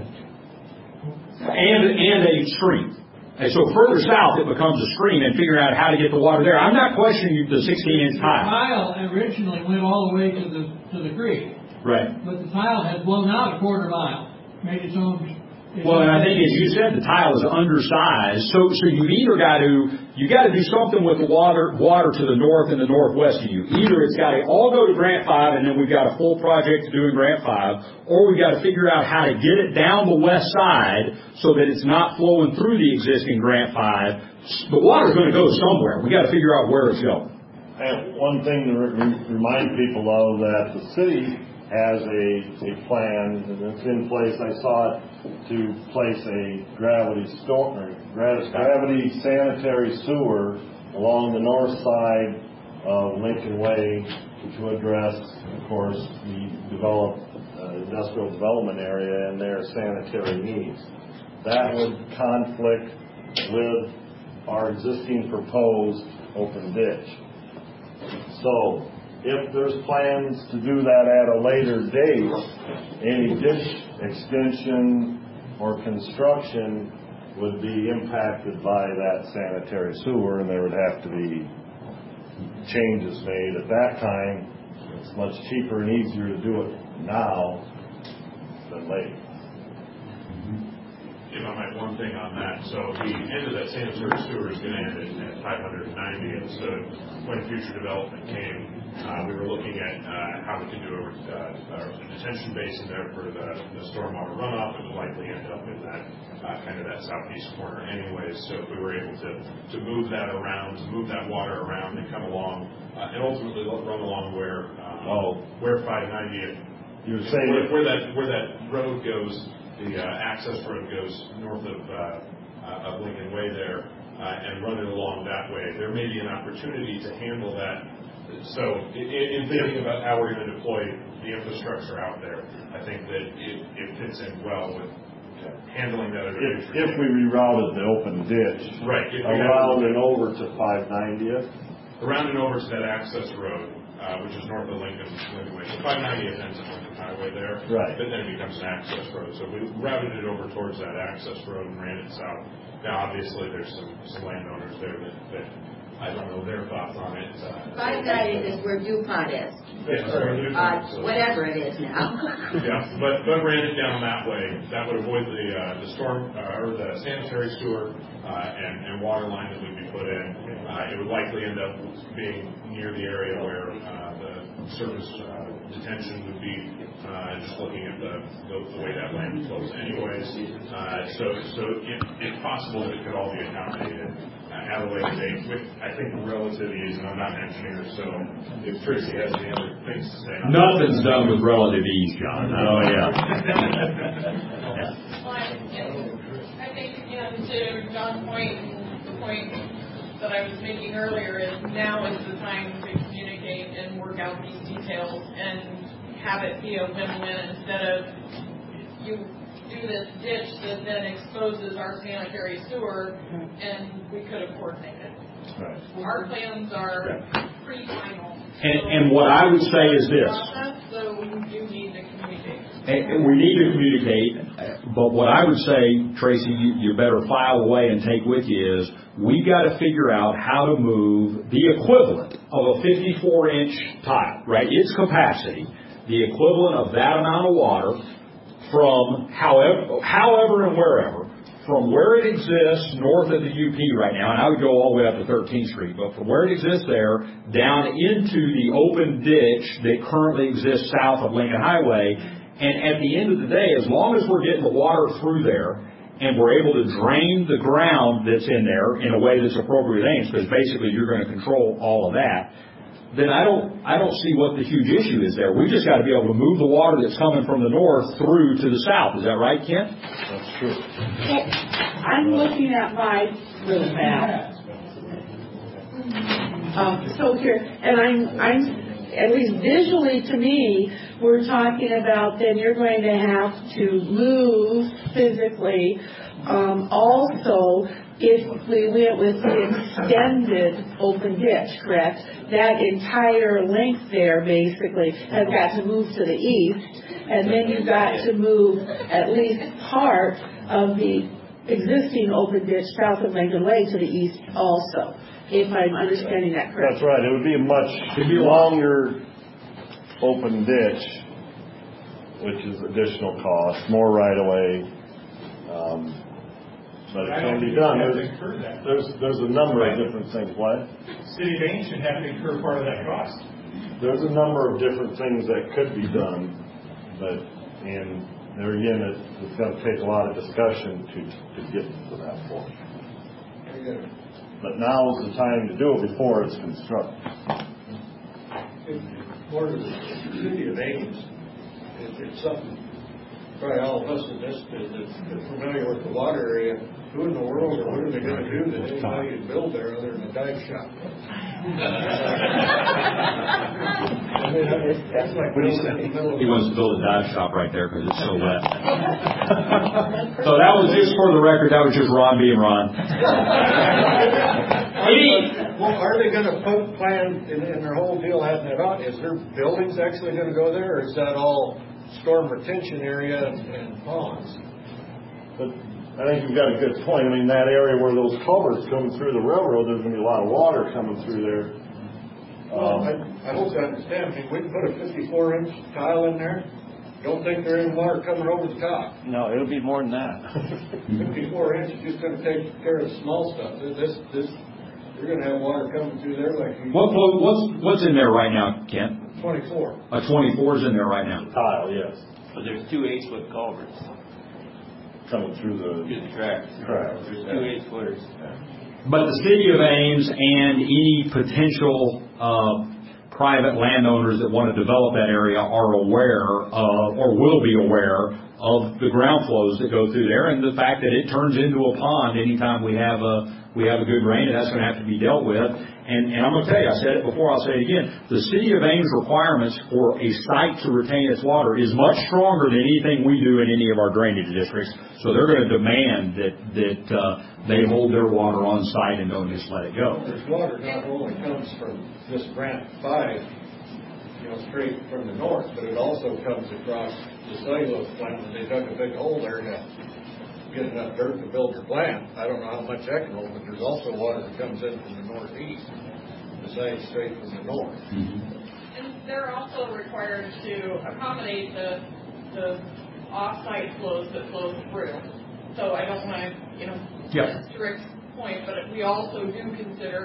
And, and a stream. And so further south it becomes a stream and figuring out how to get the water there. I'm not questioning the sixteen inch The tile. tile originally went all the way to the to the creek, Right. but the tile had blown out a quarter mile, made its own. its Well, and I own- think, as you said, the tile is undersized. So, so you've either got to, you got to do something with the water, water to the north and the northwest of you. Either it's got to all go to Grant five, and then we've got a full project to do in Grant five, or we've got to figure out how to get it down the west side so that it's not flowing through the existing Grant five. The water's going to go somewhere. We got to figure out where it's going. And one thing to re- remind people of that the city has a, a plan, and it's in place. I saw it to place a gravity storm, or gra- gravity sanitary sewer along the north side of Lincoln Way to address, of course, the developed uh, industrial development area and their sanitary needs. That would conflict with our existing proposed open ditch. So, if there's plans to do that at a later date, any ditch extension or construction would be impacted by that sanitary sewer, and there would have to be changes made at that time. It's much cheaper and easier to do it now than later. If I might, one thing on that. So the end of that sanitary sewer is going to end at five hundred ninety, and so when future development came, uh, we were looking at uh, how we could do a, uh, a detention basin there for the, the stormwater runoff. It would likely end up in that uh, kind of that southeast corner anyways. So if we were able to, to move that around, to move that water around and come along, uh, and ultimately run along where um, Oh. where five ninety, You're saying where, that- where that where that road goes. The uh, access road goes north of, uh, uh, of Lincoln Way there, uh, and run it along that way. There may be an opportunity to handle that. So, in, in thinking about how we're going to deploy the infrastructure out there, I think that it, it fits in well with handling that. If, if we rerouted the open ditch, right, if we around have, and over to five ninetieth, around and over to that access road, uh, which is north of Lincoln, Lincoln Way. So five ninetieth ends at Lincoln Highway there. Right. But then it becomes an access road. So we routed it over towards that access road and ran it south. Now, obviously, there's some, some landowners there that, that I don't know their thoughts on it. Uh, Five ninety is where DuPont is. Yes, where DuPont, Uh, so- whatever it is now. Yeah, but, but ran it down that way. That would avoid the, uh, the storm, uh, or the sanitary sewer, uh, and, and water line that would be put in. Uh, it would likely end up being near the area where, uh, the surface, uh, detention would be, uh, just looking at the, the, the way that land flows anyways. Uh, so, so if, if possible, it could all be accommodated uh, out of the way today with, I think, relativities, and I'm not an engineer, so if Tracy has any other things to say. Nothing's done with relative ease, John. Oh, yeah. Well, I, I think, again, to John's point, the point that I was making earlier is now is the time to communicate and work out these details and have it be a win-win instead of you do this ditch that then exposes our sanitary sewer and we could have coordinated. Right. Our plans are pretty final. And, and what I would say is this. So we do need to communicate. And we need to communicate, but what I would say, Tracy, you, you better file away and take with you is we've got to figure out how to move the equivalent of a fifty-four inch tile, right? Its capacity, the equivalent of that amount of water from however, however and wherever, from where it exists north of the U P right now, and I would go all the way up to thirteenth Street, but from where it exists there, down into the open ditch that currently exists south of Lincoln Highway. And at the end of the day, as long as we're getting the water through there and we're able to drain the ground that's in there in a way that's appropriate aims, because basically you're going to control all of that, then I don't I don't see what the huge issue is there. We just got to be able to move the water that's coming from the north through to the south. Is that right, Kent? That's true. I'm looking at my little map. Um, so here, and I'm, I'm, at least visually to me, we're talking about then you're going to have to move physically. Um, also, if we went with the extended open ditch, correct, that entire length there basically has got to move to the east, and then you've got to move at least part of the existing open ditch south of Lincoln Way to the east also, if I'm understanding that correctly. That's right. It would be a much longer open ditch, which is additional cost, more right-of-way. Um, But it can be done. There's, there's, there's a number of different things. What? City of Ames should have to incur part of that cost. There's a number of different things that could be done, but and there again, it, it's going to take a lot of discussion to to get to that point. But now is the time to do it before it's constructed. For the city of Ames, it, it's something. Probably all of us in this that are familiar with the water area. Who in the world or what are they going to do that anybody can build there other than a dive shop? I mean, that's like What he said. He wants to build a dive shop right there because it's so wet. So that was just for the record. That was just Ron being Ron. Well, are they going to put plan in, in their whole deal having it on? Is their buildings actually going to go there, or is that all storm retention area and, and ponds? But I think you've got a good point. I mean, that area where those culverts come through the railroad, there's going to be a lot of water coming through there. Well, Um, I, I hope you understand. I mean, we can put a fifty-four inch tile in there. Don't think there ain't water coming over the top. No, it'll be more than that. fifty-four inch is just going to take care of the small stuff. This, this, you're going to have water coming through there like you. What, what's what's in there right now, Kent? twenty-four. A twenty-four is in there right now. Tile, yes. But there's two eight foot culverts. Coming through the, Through the tracks. Correct. There's two eight footers. But the city of Ames and any potential uh, private landowners that want to develop that area are aware of, or will be aware of, the ground flows that go through there and the fact that it turns into a pond anytime we have a we have a good rain, and that's going to have to be dealt with. And, and I'm going to tell you, I said it before, I'll say it again, the city of Ames requirements for a site to retain its water is much stronger than anything we do in any of our drainage districts. So they're going to demand that that uh, they hold their water on site and don't just let it go. This water not only comes from this Grant five, you know, straight from the north, but it also comes across the cellulose plant when they dug a big hole there to get enough dirt to build your plant. I don't know how much that can hold, but there's also water that comes in from the northeast, besides straight from the north. Mm-hmm. And they're also required to accommodate the the off-site flows that flow through. So I don't want to, you know, Yeah. strict point, but we also do consider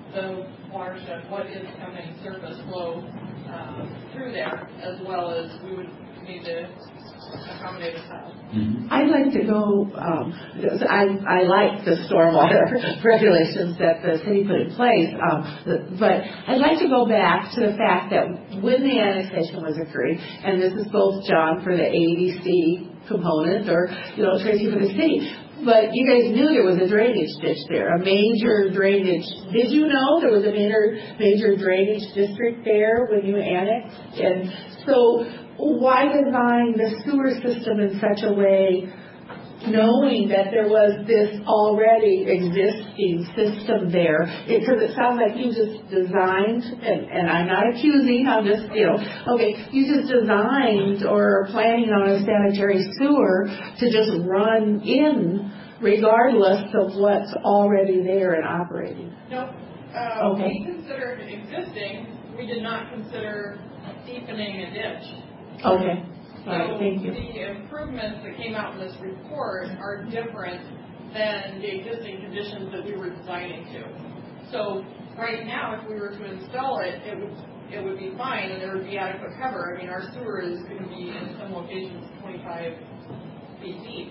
the watershed, what is coming surface flow um, through there, as well as we would need to accommodate a tile. I'd like to go, um, I, I like the stormwater regulations that the city put in place, um, but I'd like to go back to the fact that when the annexation was occurring, and this is both John for the A D C component or, you know, Tracy for the city, but you guys knew there was a drainage ditch there, a major drainage. Did you know there was a major, major drainage district there when you annexed? And so why design the sewer system in such a way, knowing that there was this already existing system there? Because it, it sounds like you just designed, and, and I'm not accusing, I'm just, you know, okay, you just designed or are planning on a sanitary sewer to just run in regardless of what's already there and operating. No, uh, okay. We considered existing. We did not consider deepening a ditch. Okay. All So right, thank you. the improvements that came out in this report are different than the existing conditions that we were designing to. So right now, if we were to install it, it would it would be fine and there would be adequate cover. I mean, our sewer is going to be in some locations twenty-five feet deep.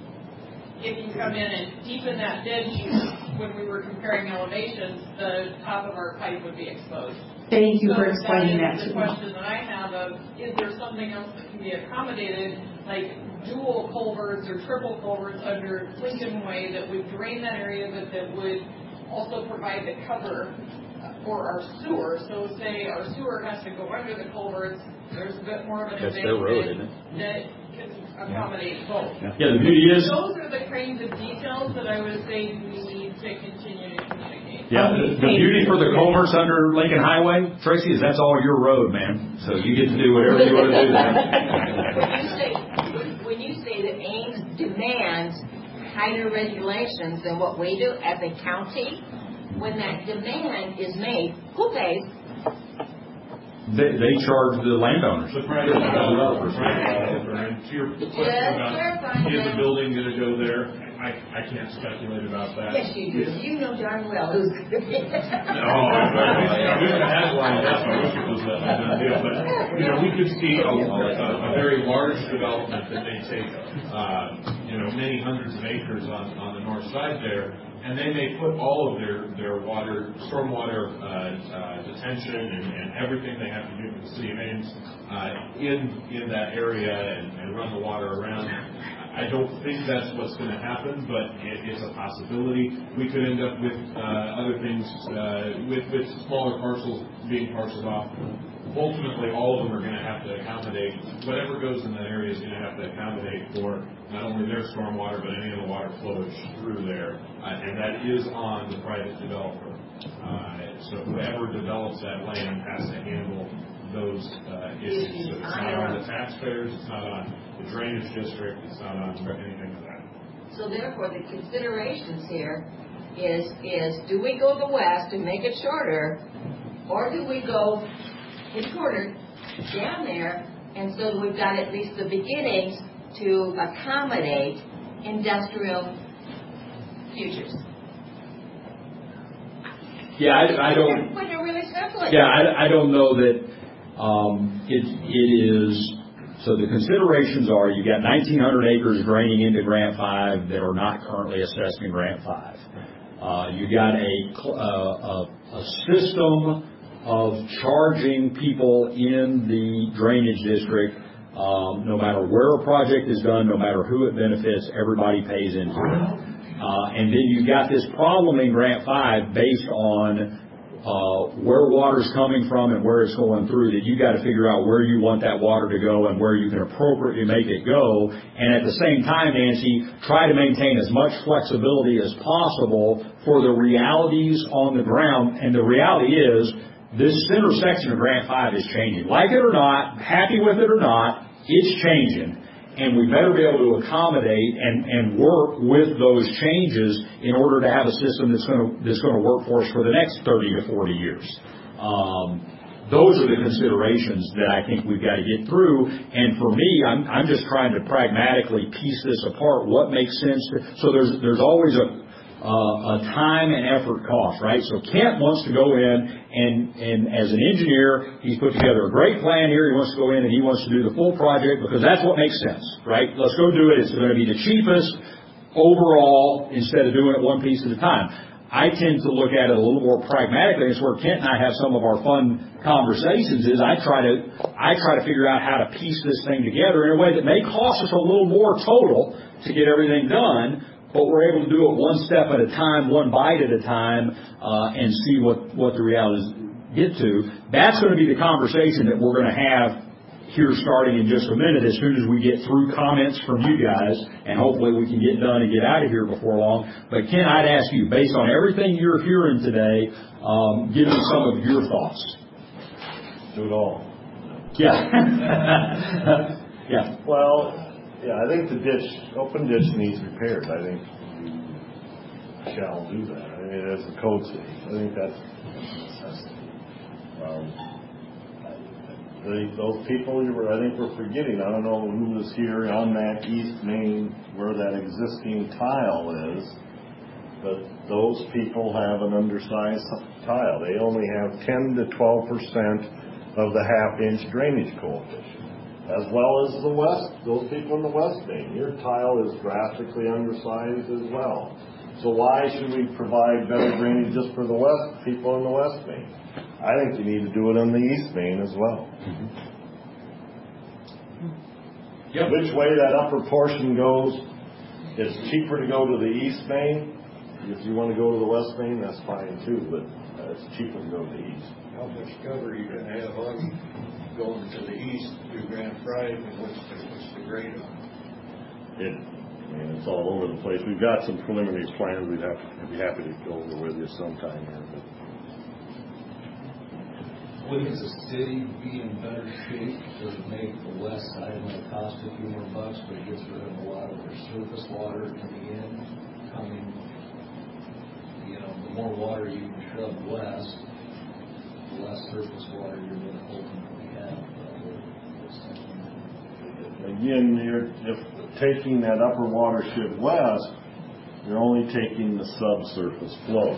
If you come in and deepen that ditch, when we were comparing elevations, the top of our pipe would be exposed. Thank you so for explaining that. that Is to the me. question that I have of, is there something else that can be accommodated, like dual culverts or triple culverts under Lincoln Way that would drain that area, but that would also provide the cover for our sewer? So say our sewer has to go under the culverts, there's a bit more of an That's their road, isn't embankment that can accommodate both. Yeah, the beauty is. Those are the kinds of details that I would say we need to continue to communicate. Yeah, the, the beauty for the culverts under Lincoln Highway, Tracy, is that's all your road, man. So you get to do whatever you want to do there. When you say, when you say that Ames demands tighter regulations than what we do as a county, when that demand is made, who pays? They, they charge the landowners. The private developers, right? And to your question about, is the building going to go there? I, I can't speculate about that. Yes, you do. You know darn well who's going to be there. No, I, I wish I had lined up. I wish it was that done deal. But, you know, we could see a, a, a very large development that may take, uh, you know, many hundreds of acres on, on the north side there. And they may put all of their, their water, stormwater uh, uh, detention and, and everything they have to do for the city of Ames uh, in in that area and, and run the water around. I don't think that's what's going to happen, but it, it's a possibility. We could end up with uh, other things, uh, with, with smaller parcels being parceled off. Ultimately, all of them are going to have to accommodate, whatever goes in that area is going to have to accommodate for not only their stormwater, but any of the water flows through there. Uh, and that is on the private developer. Uh, so whoever develops that land has to handle those uh, issues. So it's not on the taxpayers, it's not on the drainage district, it's not on anything like that. So therefore, the considerations here is, is do we go the west and make it shorter, or do we go in the corner down there, and so we've got at least the beginnings to accommodate industrial futures. Yeah, I, I don't. When they're really simple. Yeah, I, I don't know that um, it it is. So the considerations are: you got nineteen hundred acres draining into Grant Five that are not currently assessed in Grant Five. Uh, you got a, uh, a a system of charging people in the drainage district, um, no matter where a project is done, no matter who it benefits, everybody pays into it. Uh, and then you've got this problem in Grant five based on uh, where water's coming from and where it's going through, that you got to figure out where you want that water to go and where you can appropriately make it go. And at the same time, Nancy, try to maintain as much flexibility as possible for the realities on the ground. And the reality is, this center section of Grant five is changing. Like it or not, happy with it or not, it's changing. And we better be able to accommodate and, and work with those changes in order to have a system that's going to that's going to work for us for the next thirty to forty years. Um, those are the considerations that I think we've got to get through. And for me, I'm, I'm just trying to pragmatically piece this apart. What makes sense? To, so there's there's always a uh, a time and effort cost, right? So Kent wants to go in and, and as an engineer, he's put together a great plan here. He wants to go in and he wants to do the full project because that's what makes sense, right? Let's go do it. It's going to be the cheapest overall instead of doing it one piece at a time. I tend to look at it a little more pragmatically. It's where Kent and I have some of our fun conversations is I try to, I try to figure out how to piece this thing together in a way that may cost us a little more total to get everything done, but we're able to do it one step at a time, one bite at a time, uh, and see what, what the realities get to. That's going to be the conversation that we're going to have here starting in just a minute as soon as we get through comments from you guys, and hopefully we can get done and get out of here before long. But Ken, I'd ask you, based on everything you're hearing today, um, give me some of your thoughts. Do it all. Yeah. yeah. Well, yeah, I think the ditch, open ditch needs repaired. I think we shall do that. I mean, as the code says, I think that's necessity. Um, I think those people you were, I think we're forgetting. I don't know who was here on that East Main where that existing tile is, but those people have an undersized tile. They only have ten to twelve percent of the half-inch drainage coefficient, as well as the west. Those people in the West Main, your tile is drastically undersized as well. So why should we provide better drainage just for the west people in the West Main? I think you need to do it on the East Main as well. Mm-hmm. Yep. Which way that upper portion goes, it's cheaper to go to the East Main. If you want to go to the West Main, that's fine too, but uh, it's cheaper to go to the East. How much cover are you going to have on going to the east through Grand Prairie, and what's the, what's the grade on it? It, I mean, it's all over the place. We've got some preliminary plans. We'd have to I'd be happy to go over with you sometime here, but. Wouldn't the city be in better shape to make the west side might cost a few more bucks, but it gets rid of a lot of their surface water coming in, coming, you know, the more water you can shove west, the less surface water you're going to ultimately have. Again, you're if taking that upper watershed west, you're only taking the subsurface flow.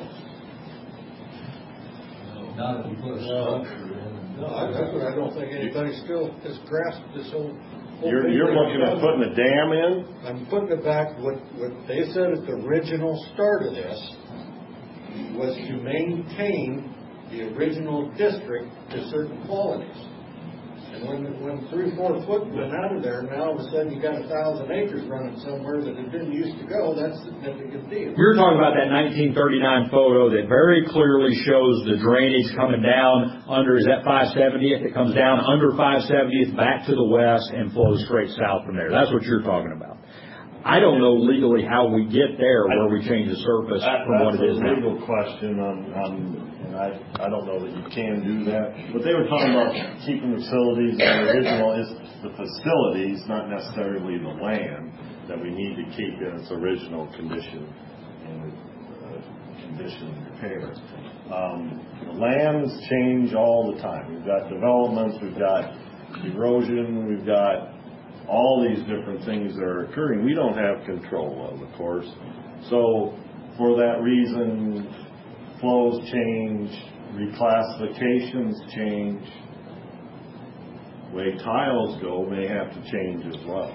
Not if you put a structure in. No, I, that's what I don't think anybody still has grasped this whole. whole You're, you're looking at putting a dam in? I'm putting it back. What, what they said at the original start of this was to maintain the original district to certain qualities. And when when three, four foot went out of there, now all of a sudden you got a thousand acres running somewhere that it didn't used to go. That's a significant deal. You're talking about that nineteen thirty-nine photo that very clearly shows the drainage coming down under, is that five seventieth? It comes down under five seventieth back to the west and flows straight south from there. That's what you're talking about. I don't know legally how we get there where we change the surface that, from what it is now. That's a legal question on, on and I, I don't know that you can do that. But they were talking about keeping the facilities, and the original is the facilities, not necessarily the land, that we need to keep in its original condition and uh, condition repair. Um, the lands change all the time. We've got developments, we've got erosion, we've got all these different things that are occurring we don't have control of, of course. So for that reason, flows change, reclassifications change, the way tiles go may have to change as well.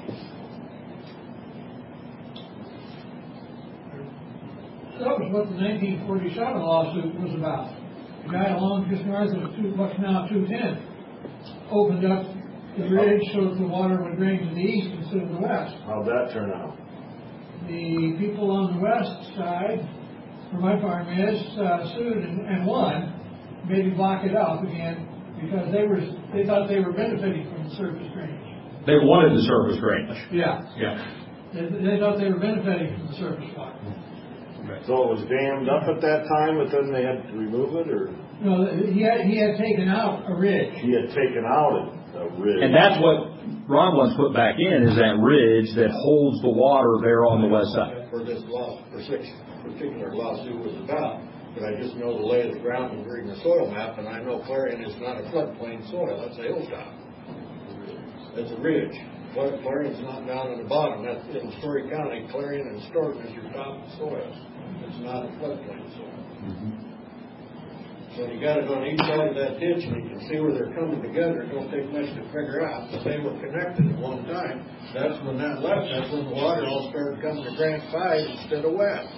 That was what the nineteen forty-seven lawsuit was about. The guy along just north of two, what's now two ten opened up the bridge so that the water would drain to the east instead of the west. How'd that turn out? The people on the west side, where my farm is, uh, sued and, and won, maybe block it up again because they were they thought they were benefiting from the surface drainage. They wanted the surface drainage. Yeah. Yeah. They, they thought they were benefiting from the surface water. Okay. So it was dammed up at that time, but then they had to remove it, or? No, he had he had taken out a ridge. He had taken out a, a ridge. And that's what Ron wants put back in, is that ridge that holds the water there on the west side. For this law, for six particular lawsuit was about, but I just know the lay of the ground and reading the soil map, and I know Clarion is not a floodplain soil. That's a hilltop. It's a ridge. Clarion's not down in the bottom. That's in Story County. Clarion and Storton is your top soils. It's not a floodplain zone. So you got it on each side of that ditch, and you can see where they're coming together. It don't take much to figure out that they were connected at one time. That's when that left. That's when the water all started coming to Grant Five instead of west.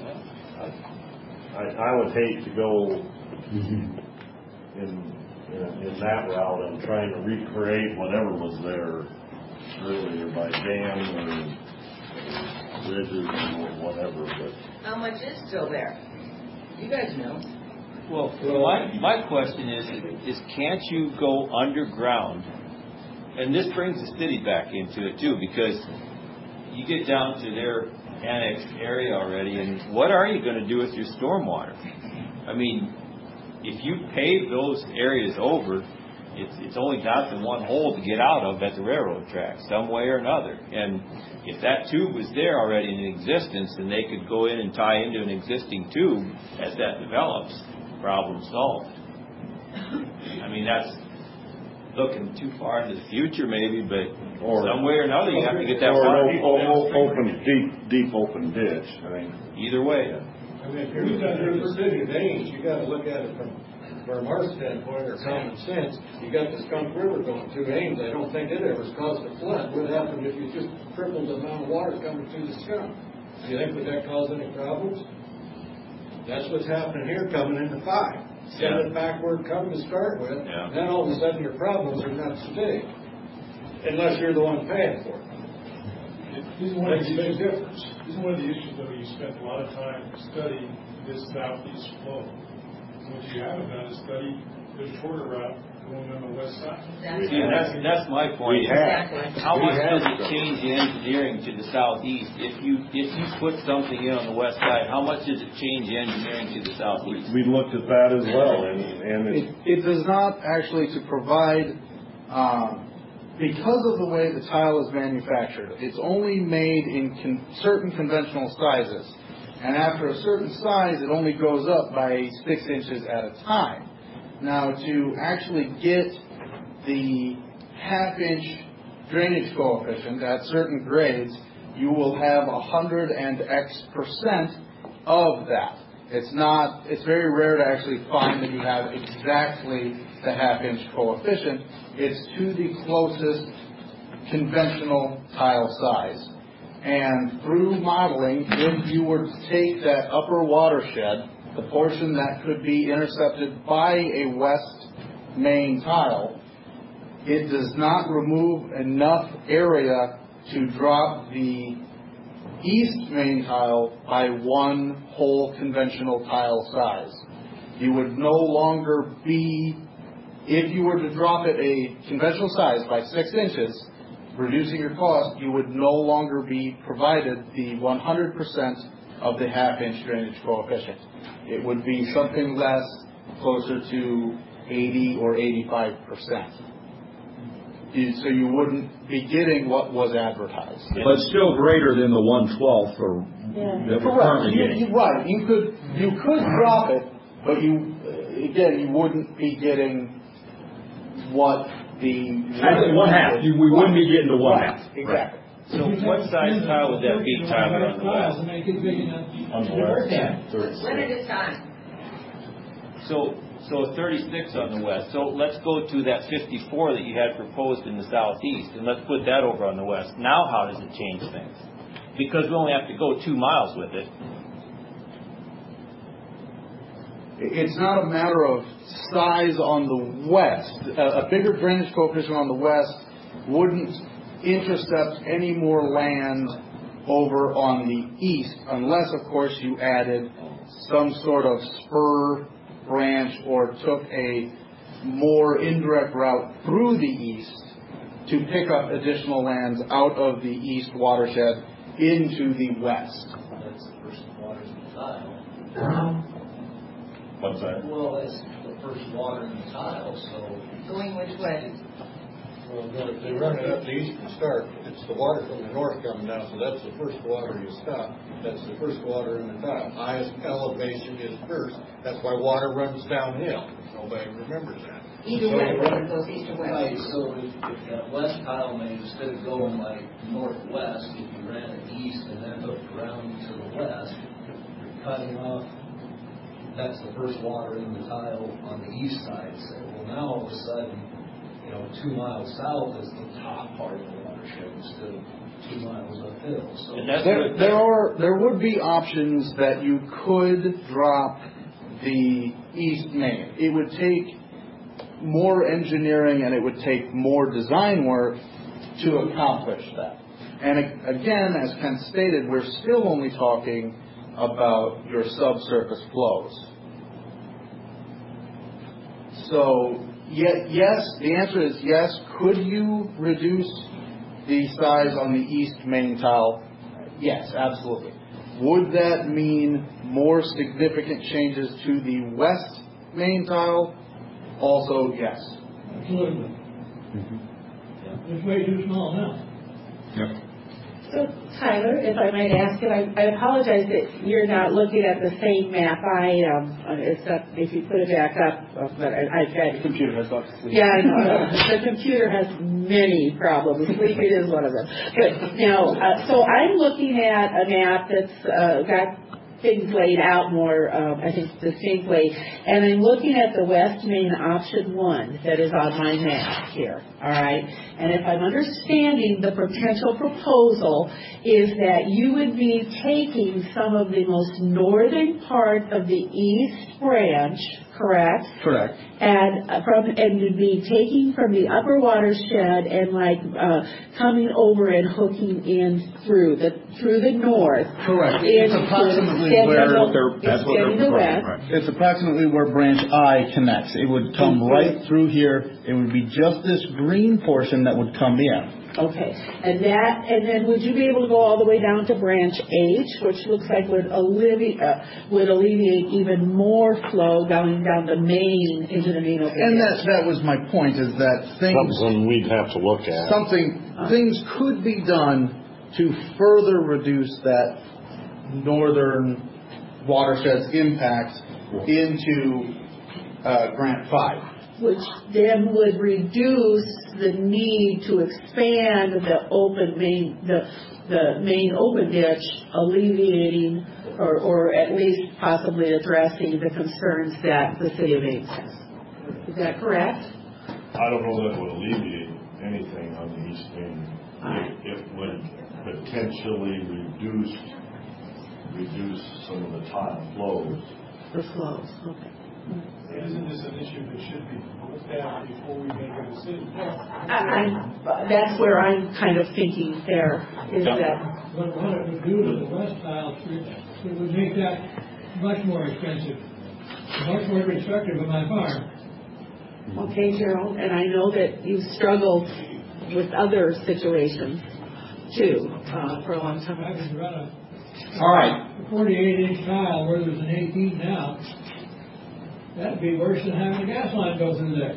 I, I would hate to go in, in in that route and trying to recreate whatever was there earlier by dams or bridges or whatever. But How much is still there? You guys know. Well, my, my question is, is can't you go underground? And this brings the city back into it too, because you get down to their annexed area already, and what are you going to do with your stormwater? I mean, if you pave those areas over, it's, it's only got the one hole to get out of at the railroad track, some way or another. And if that tube was there already in existence, and they could go in and tie into an existing tube as that develops, problem solved. I mean, that's looking too far into the future maybe, but or, some way or another you have to get that or water. Or an open, deep, deep open ditch. I mean, either way. I mean, if you're in the city of Ames, you got to look at it from from our standpoint or common sense. You got the Skunk River going through Ames. I don't think it ever caused a flood. What happened if you just tripled the amount of water coming through the Skunk? Do you think would that cause any problems? That's what's happening here coming into five. Send Yeah. it backward, come to start with. Yeah. Then all of a sudden your problems are not so big. Unless you're the one paying for it. This is one of Makes the a big issues- difference. This is one of the issues that we spent a lot of time studying this southeast flow. What you haven't done is study the shorter route going on the west side. See, and that's, that's my point. We have. How We much have does it stuff. change the engineering to the southeast? If you if you put something in on the west side, how much does it change the engineering to the southeast? we looked at that as well, and, and It, it does not actually to provide, um, because of the way the tile is manufactured, it's only made in con- certain conventional sizes. And after a certain size, it only goes up by six inches at a time. Now, to actually get the half-inch drainage coefficient at certain grades, you will have a hundred and X percent of that. It's not, it's very rare to actually find that you have exactly the half-inch coefficient. It's to the closest conventional tile size. And through modeling, if you were to take that upper watershed, the portion that could be intercepted by a west main tile, it does not remove enough area to drop the east main tile by one whole conventional tile size. You would no longer be, if you were to drop it a conventional size by six inches, reducing your cost, you would no longer be provided the one hundred percent of the half-inch drainage coefficient. It would be something less, closer to eighty or eighty-five percent. So you wouldn't be getting what was advertised. But still greater than the one twelfth or Yeah. that we're Correct. currently You, getting. you, right. You could you could drop it, but you again you wouldn't be getting what the Actually, one half. You, we wouldn't be getting to one right. half. Exactly. So what size tile would that be, Tyler, on the west? On the west. One at a time. So, so thirty-six on the west. So let's go to that fifty-four that you had proposed in the southeast, and let's put that over on the west. Now how does it change things? Because we only have to go two miles with it. It's not a matter of size on the west. A, a bigger drainage coefficient on the west wouldn't intercept any more land over on the east, unless, of course, you added some sort of spur branch or took a more indirect route through the east to pick up additional lands out of the east watershed into the west. That's the first water in the tile. What's that? Well, it's the first water in the tile, so. Going which way? Well, if they run it up the eastern start, it's the water from the north coming down, so that's the first water you stop. That's the first water in the tile. Highest elevation is first. That's why water runs downhill. Nobody remembers that. Either So way, you whether run- it goes east or Right, west. so if, if that west tile may, instead of going like northwest, if you ran it east and then hooked around to the west, cutting off, that's the first water in the tile on the east side. So, well, now all of a sudden, you know, two miles south is the top part of the watershed instead of two miles uphill. So there, there are there would be options that you could drop the east main. It would take more engineering and it would take more design work to accomplish that. And again, as Ken stated, we're still only talking about your subsurface flows. So, yes, the answer is yes. Could you reduce the size on the east main tile? Yes, absolutely. Would that mean more significant changes to the west main tile? Also, yes. Absolutely. Mm-hmm. It's way too small now. Yep. So, Tyler, if I might ask, and I, I apologize that you're not looking at the same map I am, um, except if you put it back up, uh, but I, I've had... The computer has gone to sleep. Yeah, I know. The computer has many problems. Sleeping is one of them. But now, uh, so I'm looking at a map that's uh, got things laid out more, um, I think, distinctly. And I'm looking at the West Main option one that is on my map here. All right. And if I'm understanding the potential proposal is that you would be taking some of the most northern part of the East Branch, correct? Correct. And uh, from and you'd be taking from the upper watershed and like uh, coming over and hooking in through the through the north. Correct. It's approximately where the, that's what they're the west. right. It's approximately where branch I connects. It would come right through here. It would be just this green portion that would come in. Okay, and that, and then would you be able to go all the way down to branch H, which looks like would alleviate, uh, would alleviate even more flow going down the main into the main open And ditch? that that was my point, is that things something we'd have to look at. Something things could be done to further reduce that northern watershed's impact into uh, Grant Five. Which then would reduce the need to expand the open main, the the main open ditch, alleviating or, or at least possibly addressing the concerns that the city of Ames has. Is that correct? I don't know that it would alleviate anything on the east main. It, it would potentially reduce reduce some of the tile flows. The flows, okay. Isn't this an issue that should be looked at before we make a decision? I, I, that's where I'm kind of thinking there, is Yeah. that... But what it would do to the west tile, it would make that much more expensive, much more destructive of my farm. Okay, Gerald, and I know that you've struggled with other situations, too, uh, for a long time. I could run a All right. forty-eight inch tile where there's an eighteen now. That'd be worse than having a gas line go through there.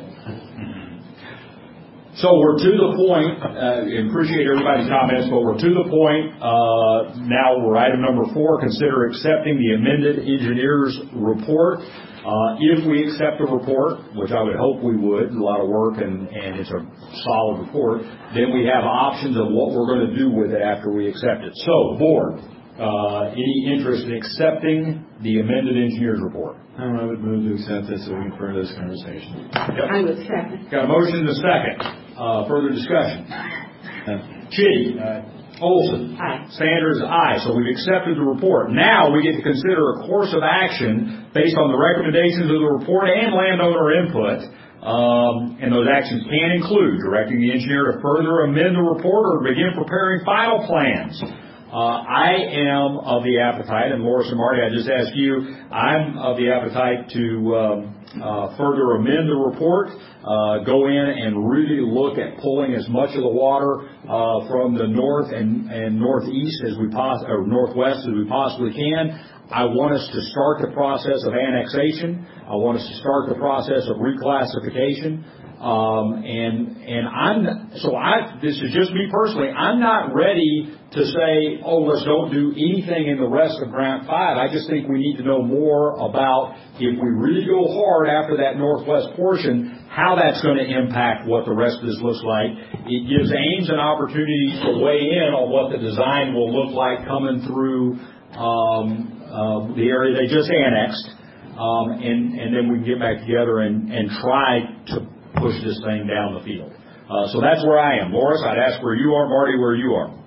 So we're to the point, uh, and appreciate everybody's comments, but we're to the point, uh, now we're item number four, consider accepting the amended engineer's report. Uh, if we accept the report, which I would hope we would, a lot of work and, and it's a solid report, then we have options of what we're going to do with it after we accept it. So, board, uh, any interest in accepting the amended engineer's report? I would move to accept this so we can further this conversation. Yep. I would second. Got a motion and a second. Uh, further discussion. Chitty. Olson. Aye. Sanders, aye. So we've accepted the report. Now we get to consider a course of action based on the recommendations of the report and landowner input. Um, and those actions can include directing the engineer to further amend the report or begin preparing final plans. Uh, I am of the appetite, and Loris and Marty, I just asked you, I'm of the appetite to um, uh, further amend the report, uh, go in and really look at pulling as much of the water uh, from the north and, and northeast as we pos- or northwest as we possibly can. I want us to start the process of annexation. I want us to start the process of reclassification. Um, and and I'm so I this is just me personally. I'm not ready to say, oh, let's don't do anything in the rest of Grant Five. I just think we need to know more about if we really go hard after that northwest portion, how that's going to impact what the rest of this looks like. It gives Ames an opportunity to weigh in on what the design will look like coming through. Um, uh, the area they just annexed, um, and, and then we can get back together and, and try to push this thing down the field. Uh, so that's where I am. Loris, I'd ask where you are. Marty, where you are.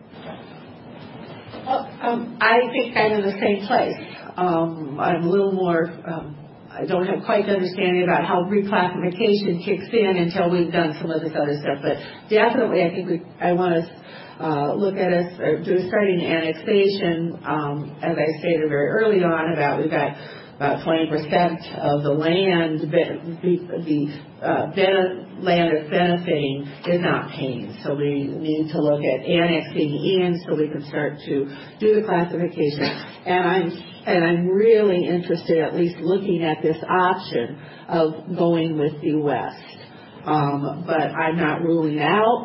Well, um, I think I'm in the same place. Um, I'm a little more, um, I don't have quite the understanding about how reclassification kicks in until we've done some of this other stuff. But definitely, I think we, I want to uh, look at us uh, do starting annexation. Um, as I stated very early on, about we've got about twenty percent of the land, the, the uh, bene, land that's benefiting is not paying. So we need to look at annexing in so we can start to do the classification. And I'm and I'm really interested, at least looking at this option of going with the West. Um, but I'm not ruling out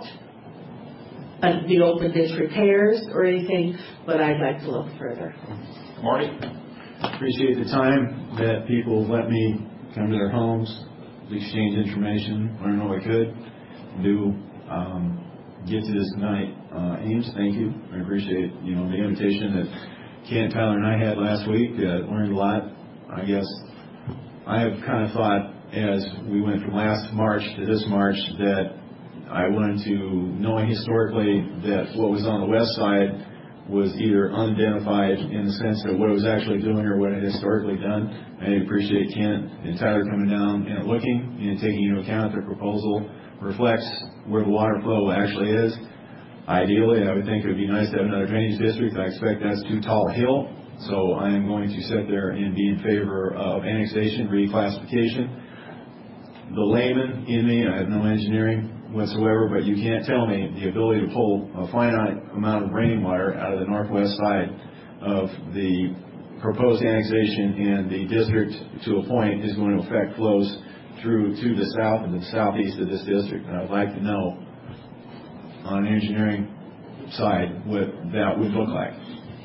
uh, the open ditch repairs or anything, but I'd like to look further. Marty? Appreciate the time that people let me come to their homes, exchange information, learn what I could, do, um, get to this tonight. Uh, Ames, thank you. I appreciate, you know, the invitation that Ken, Tyler, and I had last week. Uh, learned a lot. I guess I have kind of thought as we went from last March to this March that I wanted to, knowing historically that what was on the west side was either unidentified in the sense of what it was actually doing or what it had historically done. I appreciate Kent and Tyler coming down and looking and taking into account their proposal reflects where the water flow actually is. Ideally, I would think it would be nice to have another drainage district. I expect that's too tall a hill, so I am going to sit there and be in favor of annexation, reclassification. The layman in me, I have no engineering whatsoever, but you can't tell me the ability to pull a finite amount of rainwater out of the northwest side of the proposed annexation and the district to a point is going to affect flows through to the south and the southeast of this district. And I'd like to know on an engineering side what that would look like.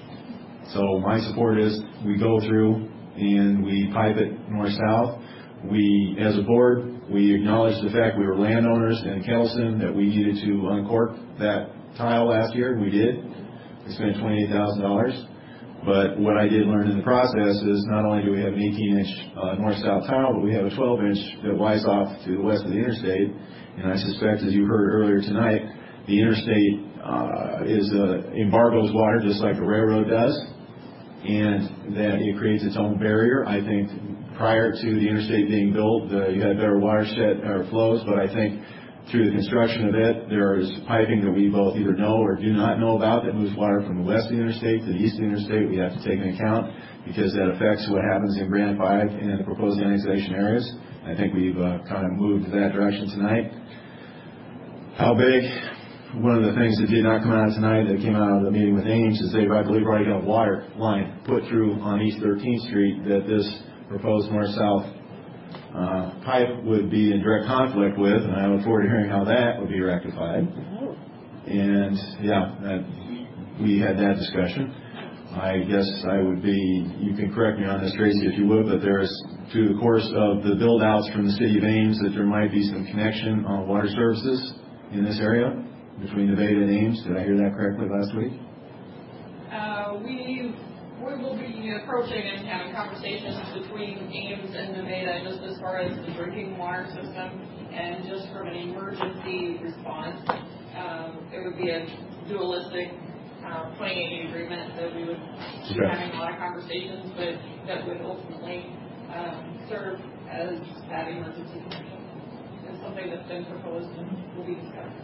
So my support is we go through and we pipe it north-south. We, as a board, we acknowledged the fact we were landowners in Kettleson, that we needed to uncork that tile last year. We did. We spent twenty-eight thousand dollars. But what I did learn in the process is not only do we have an eighteen inch uh, north-south tile, but we have a twelve inch that lies off to the west of the interstate. And I suspect, as you heard earlier tonight, the interstate uh, is uh, embargoes water just like the railroad does, and that it creates its own barrier. I think prior to the interstate being built, uh, you had better watershed or flows, but I think through the construction of it, there is piping that we both either know or do not know about that moves water from the west of the interstate to the east of the interstate. We have to take into account because that affects what happens in Brand five and the proposed annexation areas. I think we've uh, kind of moved that direction tonight. How big? One of the things that did not come out tonight that came out of the meeting with Ames is they've, I believe, already got a water line put through on East thirteenth Street that this proposed north-south uh, pipe would be in direct conflict with, and I look forward to hearing how that would be rectified. And yeah, that, we had that discussion. I guess I would be, you can correct me on this, Tracy, if you would, but there's, through the course of the build-outs from the city of Ames, that there might be some connection on water services in this area between Nevada and Ames. Did I hear that correctly last week? Uh, we we will be approaching and having conversations between Ames and Nevada just as far as the drinking water system, and just from an emergency response, um, it would be a dualistic uh, twenty eighty agreement that we would be okay. having a lot of conversations, but that would ultimately um, serve as that emergency connection. It's something that's been proposed and will be discussed.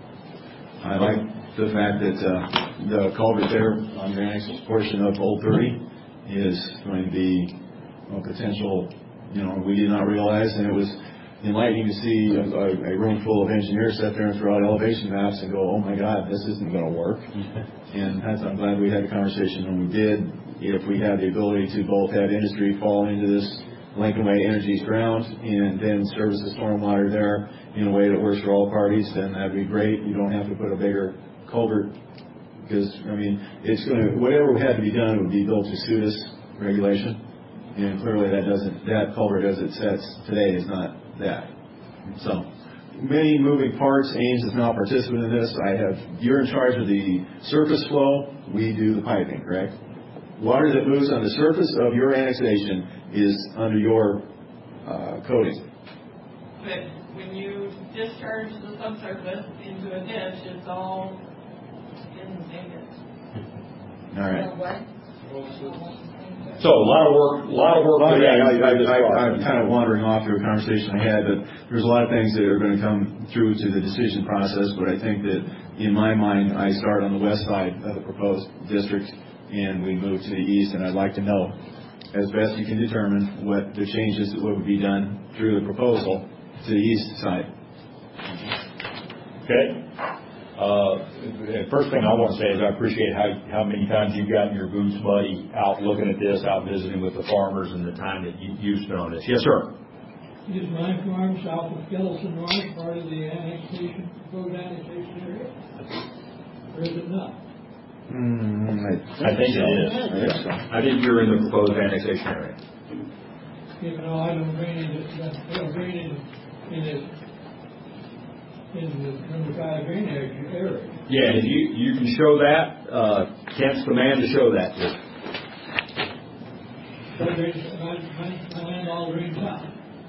I like the fact that uh, the culvert there on the annex portion of Old thirty is going to be a potential, you know, we did not realize, and it was enlightening to see a, a room full of engineers sit there and throw out elevation maps and go, oh my God, this isn't going to work. And that's, I'm glad we had the conversation when we did. If we had the ability to both have industry fall into this Lincoln Way Energy's ground and then service the stormwater there in a way that works for all parties, then that'd be great. You don't have to put a bigger culvert because, I mean, it's going to, whatever had to be done would be built to suit us regulation. And clearly that doesn't, that culvert as it sets today is not that. So many moving parts. Ames is now a participant in this. I have, you're in charge of the surface flow. We do the piping, correct? water that moves on the surface of your annexation is under your uh, coding. But when you discharge the subsurface into a ditch, it's all in the same ditch. All right. So a lot of work, a lot of work. Well, yeah, I, I, this I, process. I'm kind of wandering off through a conversation I had, but there's a lot of things that are going to come through to the decision process. But I think that in my mind, I start on the west side of the proposed district, and we move to the east. And I'd like to know, as best you can determine, what the changes that would be done through the proposal to the east side. Okay. Uh, the first thing I want to say is I appreciate how, how many times you've gotten your boots muddy out looking at this, out visiting with the farmers, and the time that you, you spent on this. Yes, sir. Is my farm south of Skeleton North part of the annexation, proposed annexation area? Or is it not? Mm, I, I think it is. I think so. I think you're in the proposed annexation area. Even though I don't drain in, I don't drain in, in the in the number five drainage area. Yeah, if you, you can show that, uh, Kent's the man to show that to. So drains, my, my, my land all drains south.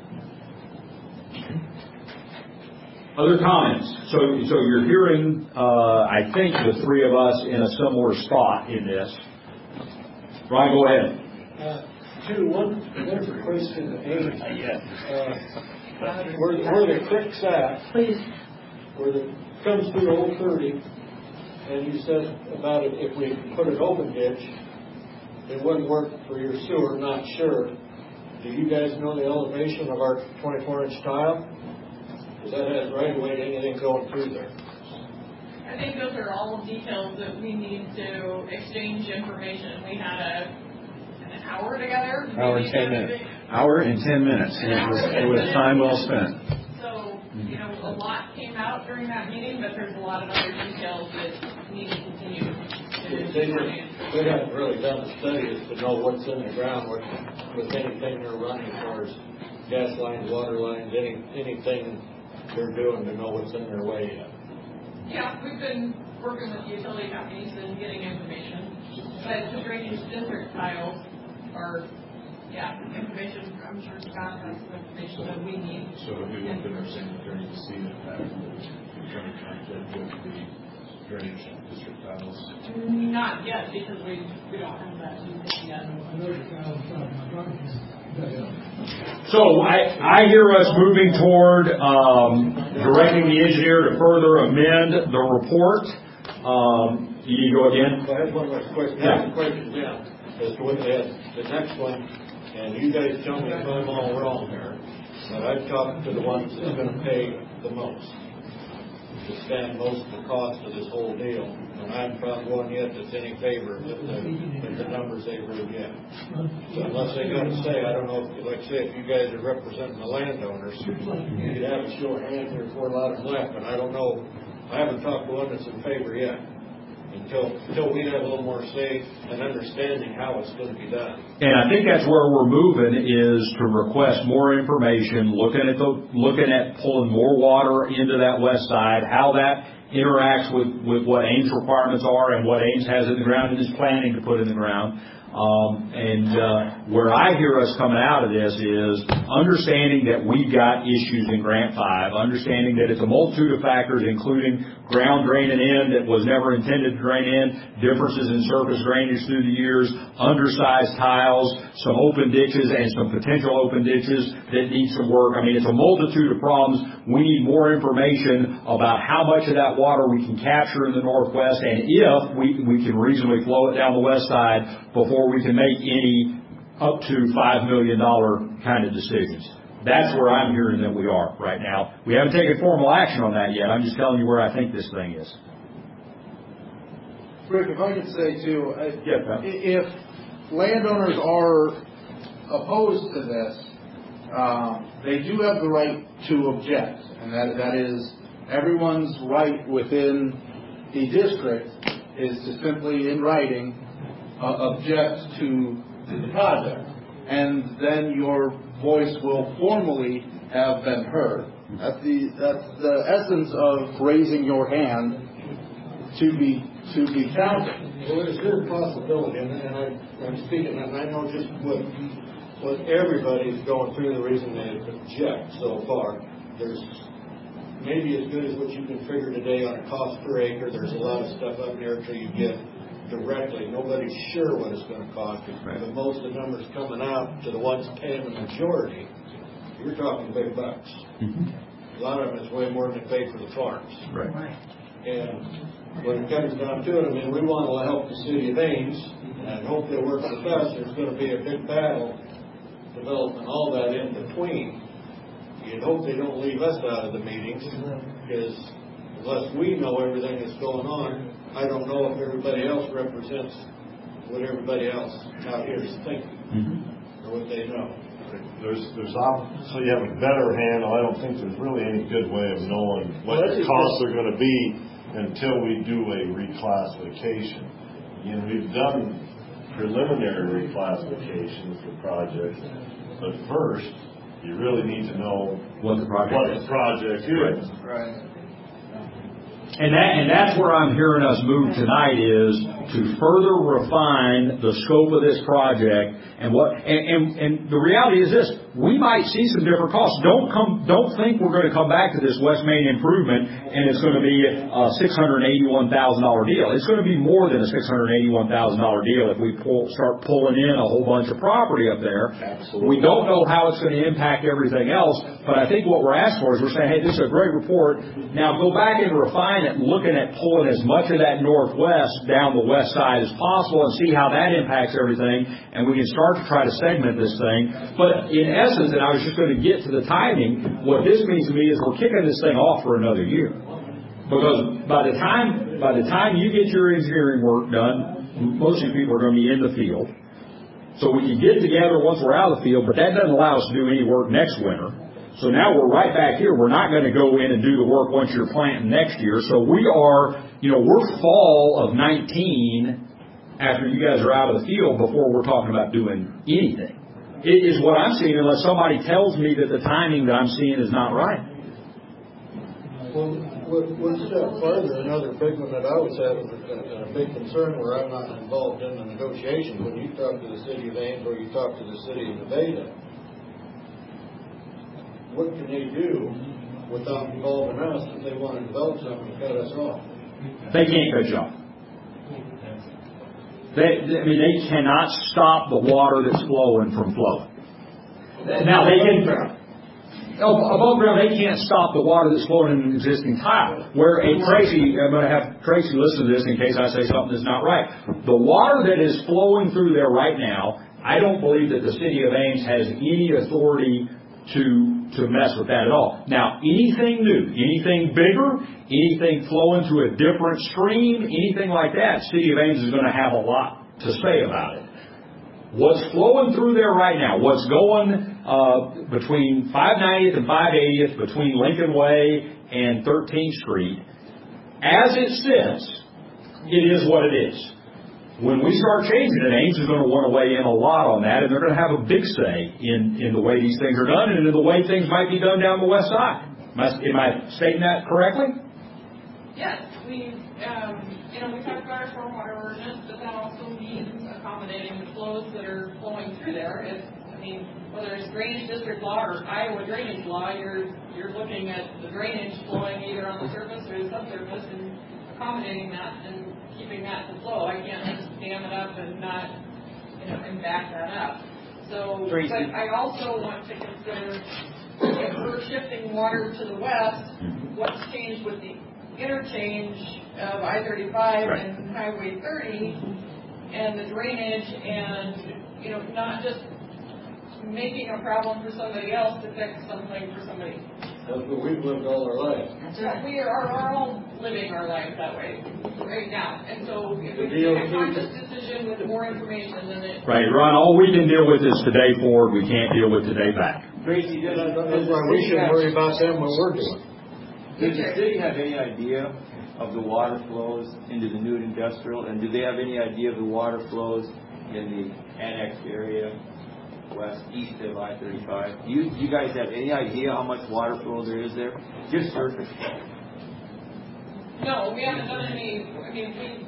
Other comments? So, so you're hearing, uh, I think, the three of us in a similar spot in this. Ryan, go ahead. Uh, two, one, one for question to Amy. Uh, where, where the creek's at, Please. where it comes through Old thirty, and you said about it, if we put an open ditch, it wouldn't work for your sewer, not sure. Do you guys know the elevation of our twenty-four inch tile? Because that has right away to anything going through there. I think those are all details that we need to exchange information. We had a, an hour together. Hour and ten minutes. Hour and ten minutes. And it was, it was time well spent. So, you know, a lot came out during that meeting, but there's a lot of other details that need to continue to They, they haven't really done the studies to know what's in the ground with, with anything they're running as far as gas lines, water lines, any anything they're doing to know what's in their way yet. Yeah, we've been working with utility companies and getting information. But the drainage district tiles are, yeah, information. I'm sure Scott has some information that we need. So if we look at our sanitary to see if that would come in conflict with the drainage district tiles? Not yet, because we we don't have that yet. So I, I hear us moving toward um, directing the engineer to further amend the report. Um, you go again? So I have one last question. I have a question down as to what they had. The next one, and you guys tell me if I'm all wrong there, but I've talked to the ones that's going to pay the most, to stand most of the cost of this whole deal. And I haven't found one yet that's any favor with the, with the numbers they've heard yet. So unless they're going to say, I don't know, if, like say, if you guys are representing the landowners, you could have a show of hands there for a lot of them left, but I don't know, I haven't talked to one that's in favor yet. Until, until we have a little more say and understanding how it's going to be done. And I think that's where we're moving, is to request more information, looking at the, looking at pulling more water into that west side, how that interacts with, with what Ames requirements are and what Ames has in the ground and is planning to put in the ground. Um, and uh, where I hear us coming out of this is understanding that we've got issues in Grant five, understanding that it's a multitude of factors, including ground draining in that was never intended to drain in, differences in surface drainage through the years, undersized tiles, some open ditches and some potential open ditches that need some work. I mean, it's a multitude of problems. We need more information about how much of that water we can capture in the Northwest, and if we, we can reasonably flow it down the west side before we can make any up to five million dollars kind of decisions. That's where I'm hearing that we are right now. We haven't taken formal action on that yet. I'm just telling you where I think this thing is. Rick, if I could say too, I, yeah, if landowners are opposed to this, uh, they do have the right to object, and that that is everyone's right within the district is to simply, in writing, uh, object to the project, and then your voice will formally have been heard. That's the that's the essence of raising your hand to be to be counted. Well, is there a possibility, and, and I, I'm speaking, and I know just what what everybody's going through, the reason they object so far, there's maybe as good as what you can figure today on a cost per acre. There's a lot of stuff up there until you get directly. Nobody's sure what it's going to cost. Right. But most of the numbers coming out to the ones paying the majority, you're talking big bucks. Mm-hmm. A lot of them is way more than they pay for the farms. Right. And when it comes down to it, I mean, we want to help the city of Ames, and I hope they work with us. There's going to be a big battle developing all that in between. You'd hope they don't leave us out of the meetings, because unless we know everything that's going on, I don't know if everybody else represents what everybody else out here is thinking, mm-hmm. or what they know. There's, there's op- so you have a better handle. I don't think there's really any good way of knowing what well, the costs are going to be until we do a reclassification. You know, we've done preliminary reclassifications for projects, but first, you really need to know what the project what is. The project is. Right. And that and that's where I'm hearing us move tonight is to further refine the scope of this project and what and, and, and the reality is this: we might see some different costs. Don't come don't think we're going to come back to this West Main improvement and it's going to be a six hundred eighty-one thousand dollars deal. It's going to be more than a six hundred eighty-one thousand dollars deal if we pull, start pulling in a whole bunch of property up there. Absolutely. We don't know how it's going to impact everything else, but I think what we're asking for is we're saying, hey, this is a great report. Now go back and refine it, looking at pulling as much of that northwest down the west side as possible and see how that impacts everything, and we can start to try to segment this thing. But in essence, and I was just going to get to the timing, what this means to me is we're kicking this thing off for another year. Because by the time by the time you get your engineering work done, most of you people are going to be in the field. So we can get together once we're out of the field, but that doesn't allow us to do any work next winter. So now we're right back here. We're not going to go in and do the work once you're planting next year. So we are, you know, we're fall of nineteen after you guys are out of the field before we're talking about doing anything. It is what I'm seeing, unless somebody tells me that the timing that I'm seeing is not right. Well, one step further, another big one that I always have is a, a big concern where I'm not involved in the negotiations. When you talk to the city of Ames or you talk to the city of Nevada, what can they do without involving us if they want to develop something and cut us off? They can't cut you off. They, I mean, they cannot stop the water that's flowing from flowing. Now they can. Oh, above ground, they can't stop the water that's flowing in an existing tile. Where a Tracy, I'm going to have Tracy listen to this in case I say something that's not right. The water that is flowing through there right now, I don't believe that the city of Ames has any authority to to mess with that at all. Now, anything new, anything bigger, anything flowing through a different stream, anything like that, City of Ames is going to have a lot to say about it. What's flowing through there right now, what's going uh, between five ninetieth and five eightieth, between Lincoln Way and thirteenth Street, as it sits, it is what it is. When we start changing it, Ames is going to want to weigh in a lot on that, and they're going to have a big say in, in the way these things are done and in the way things might be done down the west side. Am I, am I stating that correctly? Yes. We, um, you know, we talked about our stormwater ordinance, but that also means accommodating the flows that are flowing through there. If, I mean, whether it's drainage district law or Iowa drainage law, you're you're looking at the drainage flowing either on the surface or the subsurface and accommodating that and keeping that to flow. I can't just dam it up and not, you know, and back that up. So, Tracy. but I also want to consider if we're shifting water to the west, what's changed with the interchange of I thirty-five right. and Highway thirty and the drainage and, you know, not just making a problem for somebody else to fix something for somebody. That's what we've lived all our lives. That's right. We are, are all living our lives that way right now. And so if we The make a conscious decision with more information than it... Right, Ron, all we can deal with is today forward. We can't deal with today back. Tracy, does, That's why we should worry about them when we're doing. Does the city have any idea of the water flows into the new industrial? And do they have any idea of the water flows in the annexed area west, east of I thirty-five? Do you, do you guys have any idea how much water flow there is there? Just surface flow. No, we haven't done any, I mean, we,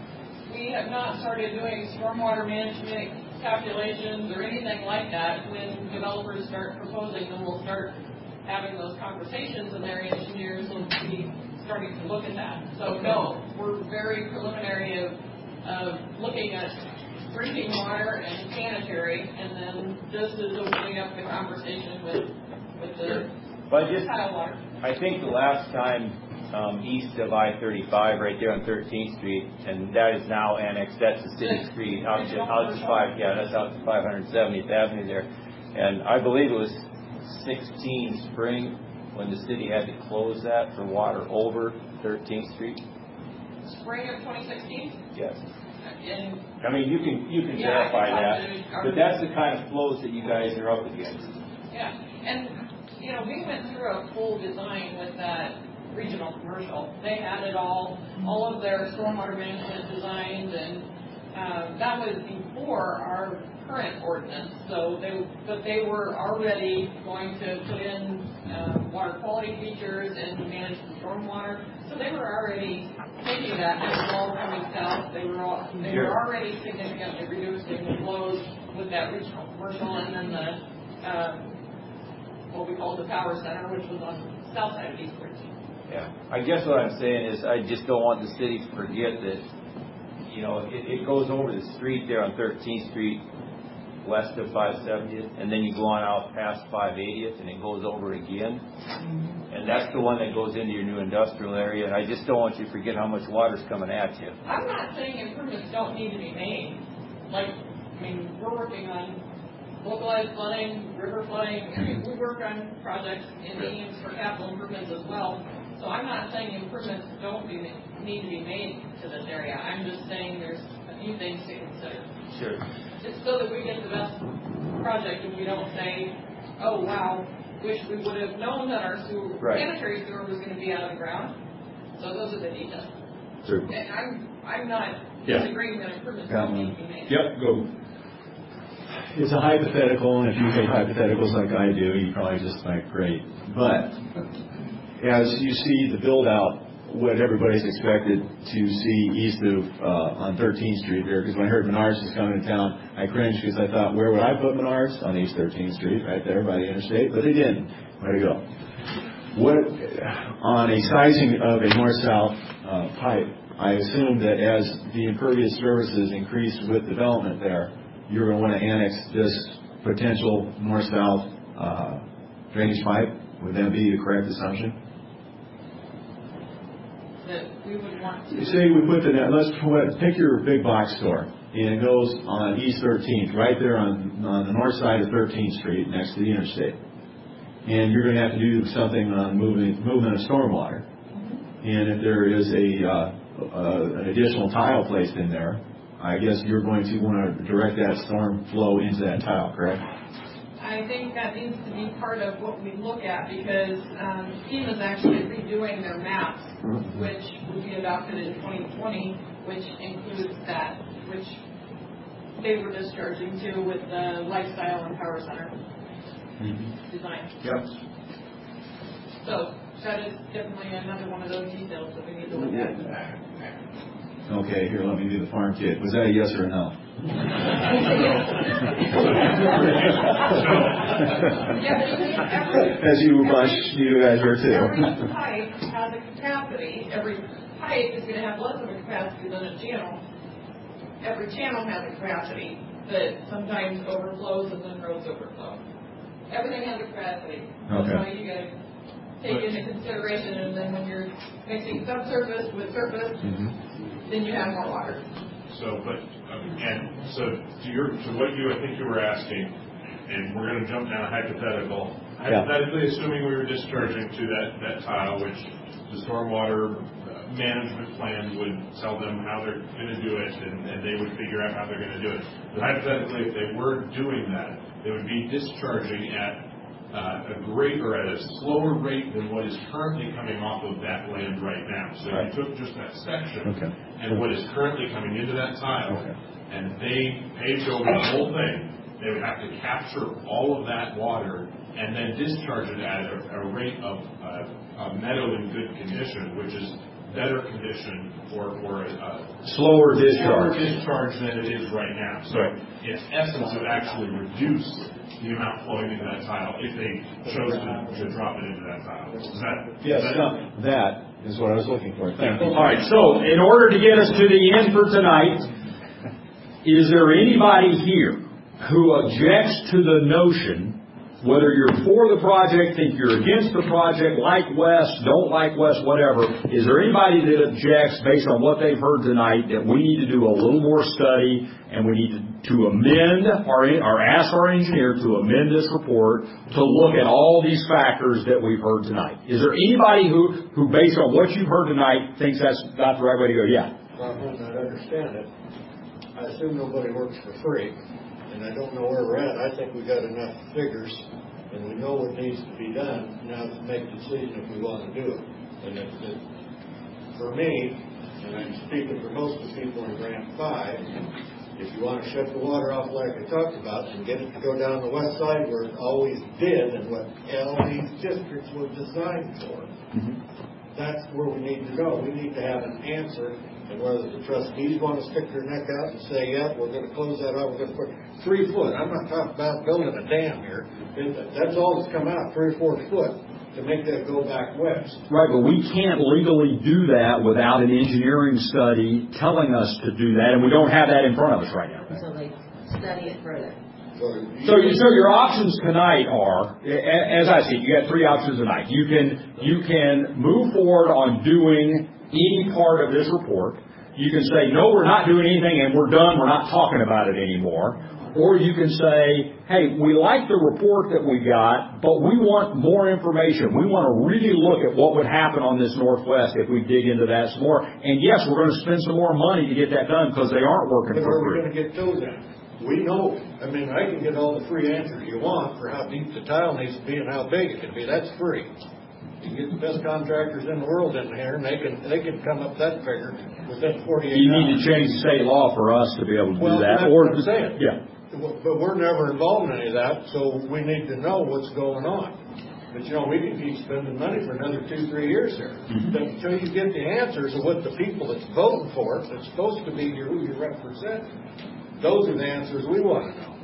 we have not started doing stormwater management calculations or anything like that. When developers start proposing, then we'll start having those conversations, and their engineers will be starting to look at that. So no, we're very preliminary of, of looking at drinking water and sanitary, and then this is opening up the conversation with, with the But just, tile water. I think the last time um, east of I thirty-five, right there on thirteenth Street, and that is now annexed. That's the city street out to, out to five. Yeah, that's out to five hundred seventieth Avenue there. And I believe it was sixteen spring when the city had to close that for water over thirteenth Street. Spring of twenty sixteen. Yes. And I mean, you can you can yeah, verify that, to, but that's the kind of flows that you guys are up against. Yeah, and you know, we went through a full design with that regional commercial. They had it all, all of their stormwater management designed, and uh, that was before our current ordinance. So they, but they were already going to put in uh, water quality features and manage the stormwater. So they were already thinking that it was all coming south. They were all, they were already significantly reducing the flows with that regional commercial, and then the uh, what we call the power center, which was on the south side of East thirteenth. Yeah, I guess what I'm saying is I just don't want the city to forget that, you know, it, it goes over the street there on thirteenth Street, west of five seventieth, and then you go on out past five eightieth, and it goes over again. Mm-hmm. And that's the one that goes into your new industrial area, and I just don't want you to forget how much water's coming at you. I'm not saying improvements don't need to be made. Like, I mean, we're working on localized flooding, river flooding. I mean, we work on projects in Ames for capital improvements as well. So I'm not saying improvements don't be, need to be made to this area. I'm just saying there's a few things to consider. Sure. Just so that we get the best project, and we don't say, oh, wow, wish we would have known that our sewer, right. sanitary sewer was going to be out of the ground. So those are the details. Sure. And I'm, I'm not yeah. disagreeing that improvements don't need to be made. Yep, go. It's a hypothetical, and if you take hypotheticals like I do, you probably just like, great. But as you see the build-out, what everybody's expected to see east of uh, on thirteenth Street there, because when I heard Menards was coming to town, I cringed because I thought, where would I put Menards? On East thirteenth Street, right there by the interstate, but they didn't. Way to go. What, on a sizing of a north-south uh, pipe, I assume that as the impervious surfaces increase with development there, you're going to want to annex this potential north-south uh, drainage pipe. Would that be the correct assumption? That we would want to. Say we put the, let's put, pick your big box store, and it goes on East thirteenth, right there on, on the north side of thirteenth Street, next to the interstate. And you're going to have to do something on moving, movement of stormwater. Mm-hmm. And if there is a uh, uh, an additional tile placed in there, I guess you're going to want to direct that storm flow into that tile, correct? I think that needs to be part of what we look at, because um, FEMA is actually redoing their maps, which will be adopted in twenty twenty, which includes that, which they were discharging to with the lifestyle and power center mm-hmm. design. Yep. So that is definitely another one of those details that we need to look at. Okay, here, let me be the farm kid. Was that a yes or a no? As you were bunch, you guys were too. Every pipe has a capacity. Every pipe is going to have less of a capacity than a channel. Every channel has a capacity that sometimes overflows and then roads overflow. Everything has a capacity. That's okay. why you got to take into consideration, and then when you're mixing subsurface with surface, mm-hmm. then you have more water. So, but um, and so to your to what you I think you were asking, and we're going to jump down a hypothetical. Yeah. Hypothetically, assuming we were discharging to that that tile, which the stormwater management plan would tell them how they're going to do it, and, and they would figure out how they're going to do it. But hypothetically, if they were doing that, they would be discharging at Uh, a greater, at a slower rate than what is currently coming off of that land right now. So right. you took just that section okay. and what is currently coming into that tile, okay. and they paved over the whole thing, they would have to capture all of that water and then discharge it at a, a rate of uh, a meadow in good condition, which is better condition or, or a slower discharge. slower discharge than it is right now. So in essence, it would actually reduce the amount flowing into that tile if they chose to, to drop it into that tile. Is that, yes, is that, no, that is what I was looking for. Thank you. All right, so in order to get us to the end for tonight, is there anybody here who objects to the notion, whether you're for the project, think you're against the project, like Wes, don't like Wes, whatever, is there anybody that objects based on what they've heard tonight that we need to do a little more study and we need to, to amend or, or ask our engineer to amend this report to look at all these factors that we've heard tonight? Is there anybody who, who based on what you've heard tonight, thinks that's not the right way to go? Yeah. Well, I might not understand it. I assume nobody works for free. And I don't know where we're at. I think we got enough figures, and we know what needs to be done now to make a decision if we want to do it. And it, it, for me, and I'm speaking for most of the people in Grant Five, if you want to shut the water off like I talked about and get it to go down the west side where it always did and what all these districts were designed for, mm-hmm. that's where we need to go. We need to have an answer. And whether the trustees want to stick their neck out and say, yeah, we're going to close that off, we're going to put three foot. I'm not talking about building a dam here. That's all that's come out, three or four foot, to make that go back west. Right, but we can't legally do that without an engineering study telling us to do that, and we don't have that in front of us right now. Until they study it further. So, you, so your options tonight are, as I said, you got three options tonight. You can you can move forward on doing any part of this report. You can say, no, we're not doing anything and we're done, we're not talking about it anymore. Or you can say, hey, we like the report that we got, but we want more information. We want to really look at what would happen on this Northwest if we dig into that some more. And yes, we're going to spend some more money to get that done because they aren't working but for free. Where are we going to get those at? We know. I mean, I can get all the free answers you want for how deep the tile needs to be and how big it can be. That's free. You get the best contractors in the world in here, and they can they can come up that figure within forty-eight hours. You need to change state law for us to be able to well, do that. That's or what I'm saying. Yeah. But we're never involved in any of that, so we need to know what's going on. But, you know, we can keep spending money for another two, three years here. Mm-hmm. But until you get the answers of what the people that's voting for, that's supposed to be who you represent, those are the answers we want to know.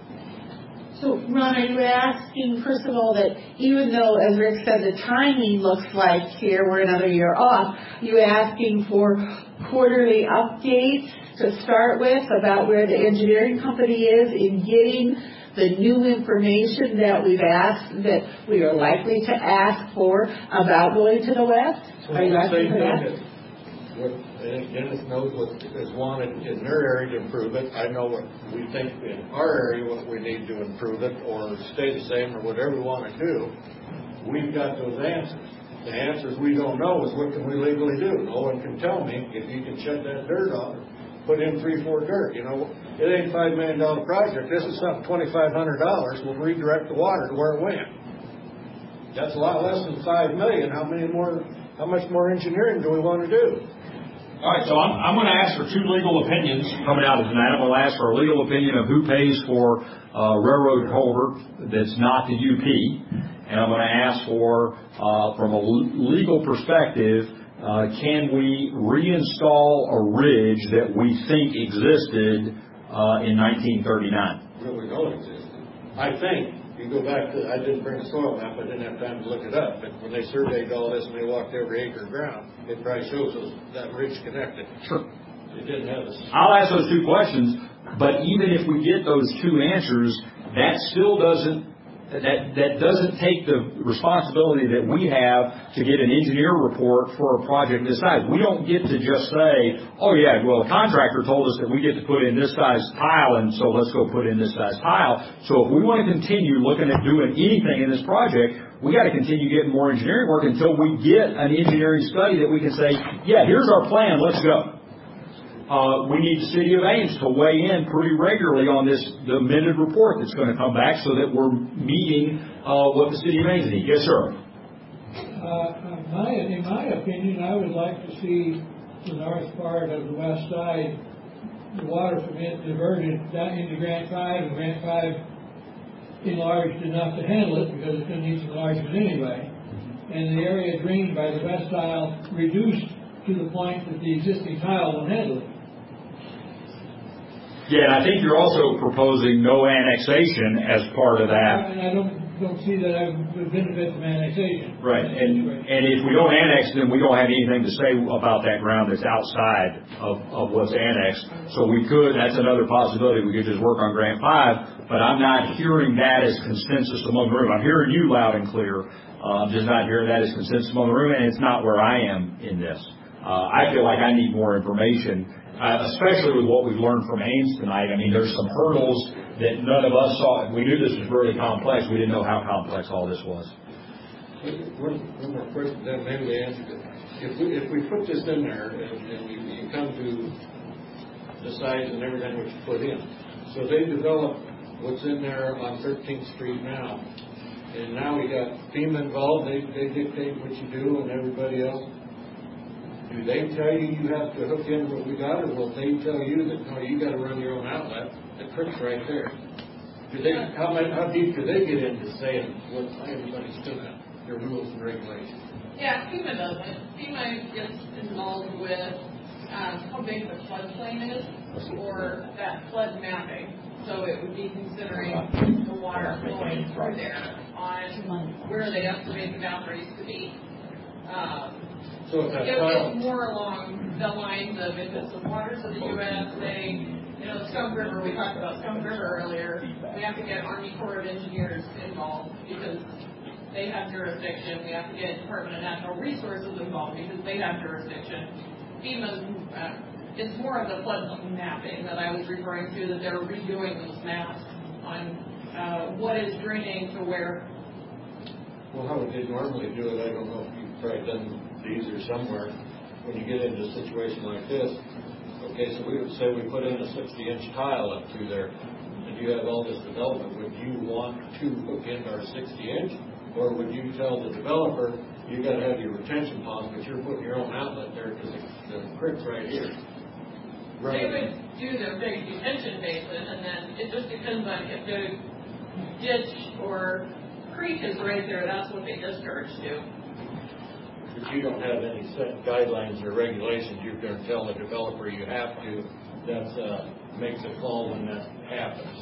So, Ron, are you asking, first of all, that even though, as Rick said, the timing looks like here we're another year off, you asking for quarterly updates to start with about where the engineering company is in getting the new information that we've asked, that we are likely to ask for about going to the West? So are you asking for that? that what, I think Dennis knows what is wanted in their area to improve it. I know what we think in our area what we need to improve it or stay the same or whatever we want to do. We've got those answers. The answers we don't know is what can we legally do. No one can tell me if you can shut that dirt off, put in three, four dirt. You know, it ain't a five million dollar project. This is something twenty-five hundred dollars will redirect the water to where it went. That's a lot less than five million. How many more? How much more engineering do we want to do? All right, so I'm, I'm going to ask for two legal opinions coming out of tonight. I'm going to ask for a legal opinion of who pays for uh, railroad culvert that's not the U P, and I'm going to ask for, uh, from a legal perspective, uh, can we reinstall a ridge that we think existed uh, in nineteen thirty-nine? Well, we know it existed. I think. You go back to, I didn't bring a soil map, I didn't have time to look it up, but when they surveyed all this and they walked every acre of ground, it probably shows us that ridge connected. Sure. It didn't have a... I'll ask those two questions, but even if we get those two answers, that still doesn't, that, that doesn't take the responsibility that we have to get an engineer report for a project this size. We don't get to just say, oh yeah, well, the contractor told us that we get to put in this size tile, and so let's go put in this size tile. So if we want to continue looking at doing anything in this project, we got to continue getting more engineering work until we get an engineering study that we can say, yeah, here's our plan, let's go. Uh, we need the City of Ames to weigh in pretty regularly on this the amended report that's going to come back so that we're meeting uh, what the City of Ames needs. Yes, sir. Uh, my, in my opinion, I would like to see the north part of the west side, the water from it diverted down into Grant Five, and Grant Five enlarged enough to handle it because it's going to need some enlargement anyway. And the area drained by the west aisle reduced to the point that the existing tile will handle it. Yeah, and I think you're also proposing no annexation as part of that. And I don't, don't see that I would benefit from annexation. Right, and, and if we don't annex, then we don't have anything to say about that ground that's outside of, of what's annexed. So we could, that's another possibility, we could just work on grant five, but I'm not hearing that as consensus among the room. I'm hearing you loud and clear. Uh, I'm just not hearing that as consensus among the room, and it's not where I am in this. Uh, I feel like I need more information. Uh, especially with what we've learned from Ames tonight. I mean, there's some hurdles that none of us saw. We knew this was really complex. We didn't know how complex all this was. One, one more question, then maybe they answered it. If we, if we put this in there and, and we, we come to the size and everything which you put in, so they develop what's in there on thirteenth Street now, and now we got FEMA involved, they, they dictate what you do and everybody else. Do they tell you you have to hook in what we got, or will they tell you that, no, you got to run your own outlet? The creek's right there. Do they, how, much, how deep do they get into saying what everybody's doing, their rules and regulations? Yeah, FEMA doesn't. FEMA gets involved with um, how big the floodplain is, or that flood mapping. So it would be considering the water flowing through there on where they estimate the boundaries to be. Um, So if that It tile, is more along the lines of if it's the waters of the U S, say, you know, Skunk River, we talked about Skunk River earlier, we have to get Army Corps of Engineers involved because they have jurisdiction. We have to get Department of Natural Resources involved because they have jurisdiction. FEMA's, uh, it's more of the flood mapping that I was referring to, that they're redoing those maps on uh, what is draining to where. well, how would they normally do it? I don't know if you've probably done these or somewhere. When you get into a situation like this, okay, so we would say we put in a sixty inch tile up through there, and you have all this development. Would you want to hook into our sixty inch, or would you tell the developer you got to have your retention pond, but you're putting your own outlet there because the, the creek's right here? Right. They would do their big detention basin, and then it just depends on if the ditch or creek is right there. That's what they discharge to. But you don't have any set guidelines or regulations. You're going to tell the developer you have to. That uh, makes a call when that happens.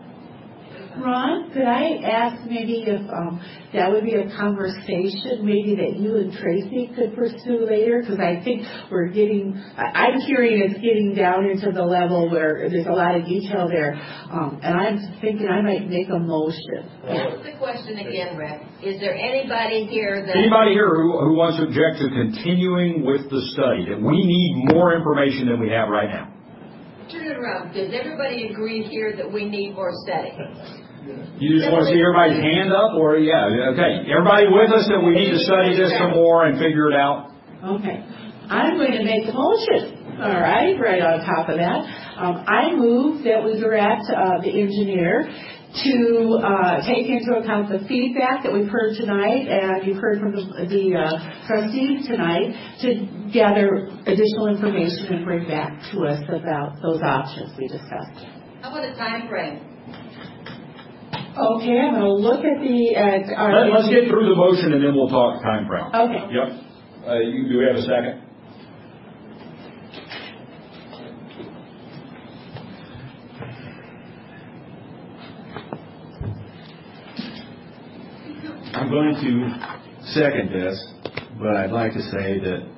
Ron, could I ask maybe if um, that would be a conversation maybe that you and Tracy could pursue later? Because I think we're getting, I- I'm hearing it's getting down into the level where there's a lot of detail there. Um, and I'm thinking I might make a motion. What's the question again, Rick? Is there anybody here that... Anybody here who, who wants to object to continuing with the study, that we need more information than we have right now? Turn it around. Does everybody agree here that we need more study? You just want to see everybody's hand up, or yeah, okay. Everybody with us that we need to study this some more and figure it out? Okay. I'm going to make a motion. All right, right on top of that. Um, I move that we direct uh, the engineer to uh, take into account the feedback that we've heard tonight, and you've heard from the, the uh, trustees tonight, to gather additional information and bring back to us about those options we discussed. How about a time frame? Okay, I'm going to look at the... At our Let, let's get through the motion and then we'll talk time frame. Okay. Yep. Uh, you, do we have a second? I'm going to second this, but I'd like to say that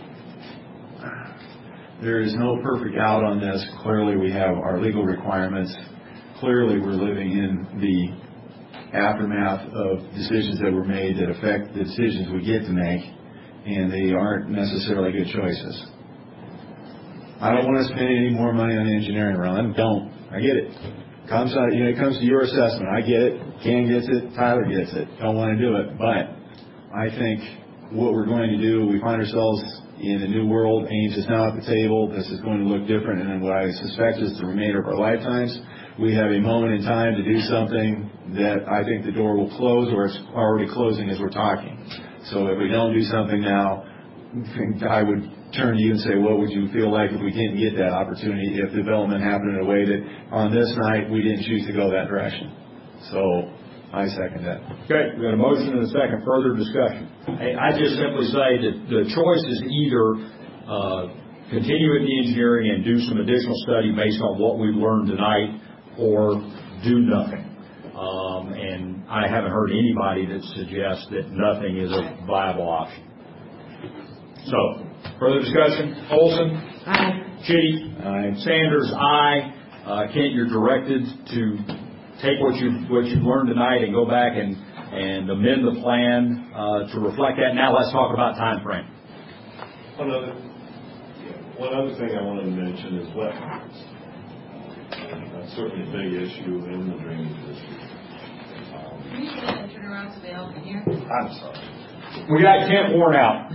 there is no perfect out on this. Clearly, we have our legal requirements. Clearly, we're living in the aftermath of decisions that were made that affect the decisions we get to make, and they aren't necessarily good choices. I don't want to spend any more money on engineering, Ron. Don't. I get it. Comes out, you know, it comes to your assessment. I get it. Ken gets it. Tyler gets it. Don't want to do it. But I think what we're going to do, we find ourselves in a new world. Ames is now at the table. This is going to look different, and what I suspect is the remainder of our lifetimes. We have a moment in time to do something that I think the door will close, or it's already closing as we're talking. So if we don't do something now, I would turn to you and say, what would you feel like if we didn't get that opportunity, if development happened in a way that on this night we didn't choose to go that direction? So I second that. Okay, we got a motion and a second. Further discussion. Hey, I just simply say that the choice is either uh, continue with the engineering and do some additional study based on what we've learned tonight, or do nothing. Um, and I haven't heard anybody that suggests that nothing is a viable option. So, further discussion? Olson? Aye. Chitty? Aye. Sanders? Aye. Uh, Kent, you're directed to take what you've, what you've learned tonight and go back and, and amend the plan uh, to reflect that. Now let's talk about time frame. One other, one other thing I wanted to mention is wetlands. That's certainly a big issue in the drainage district. Can you get the turnaround so they all can hear? I'm sorry. We got Kent worn out.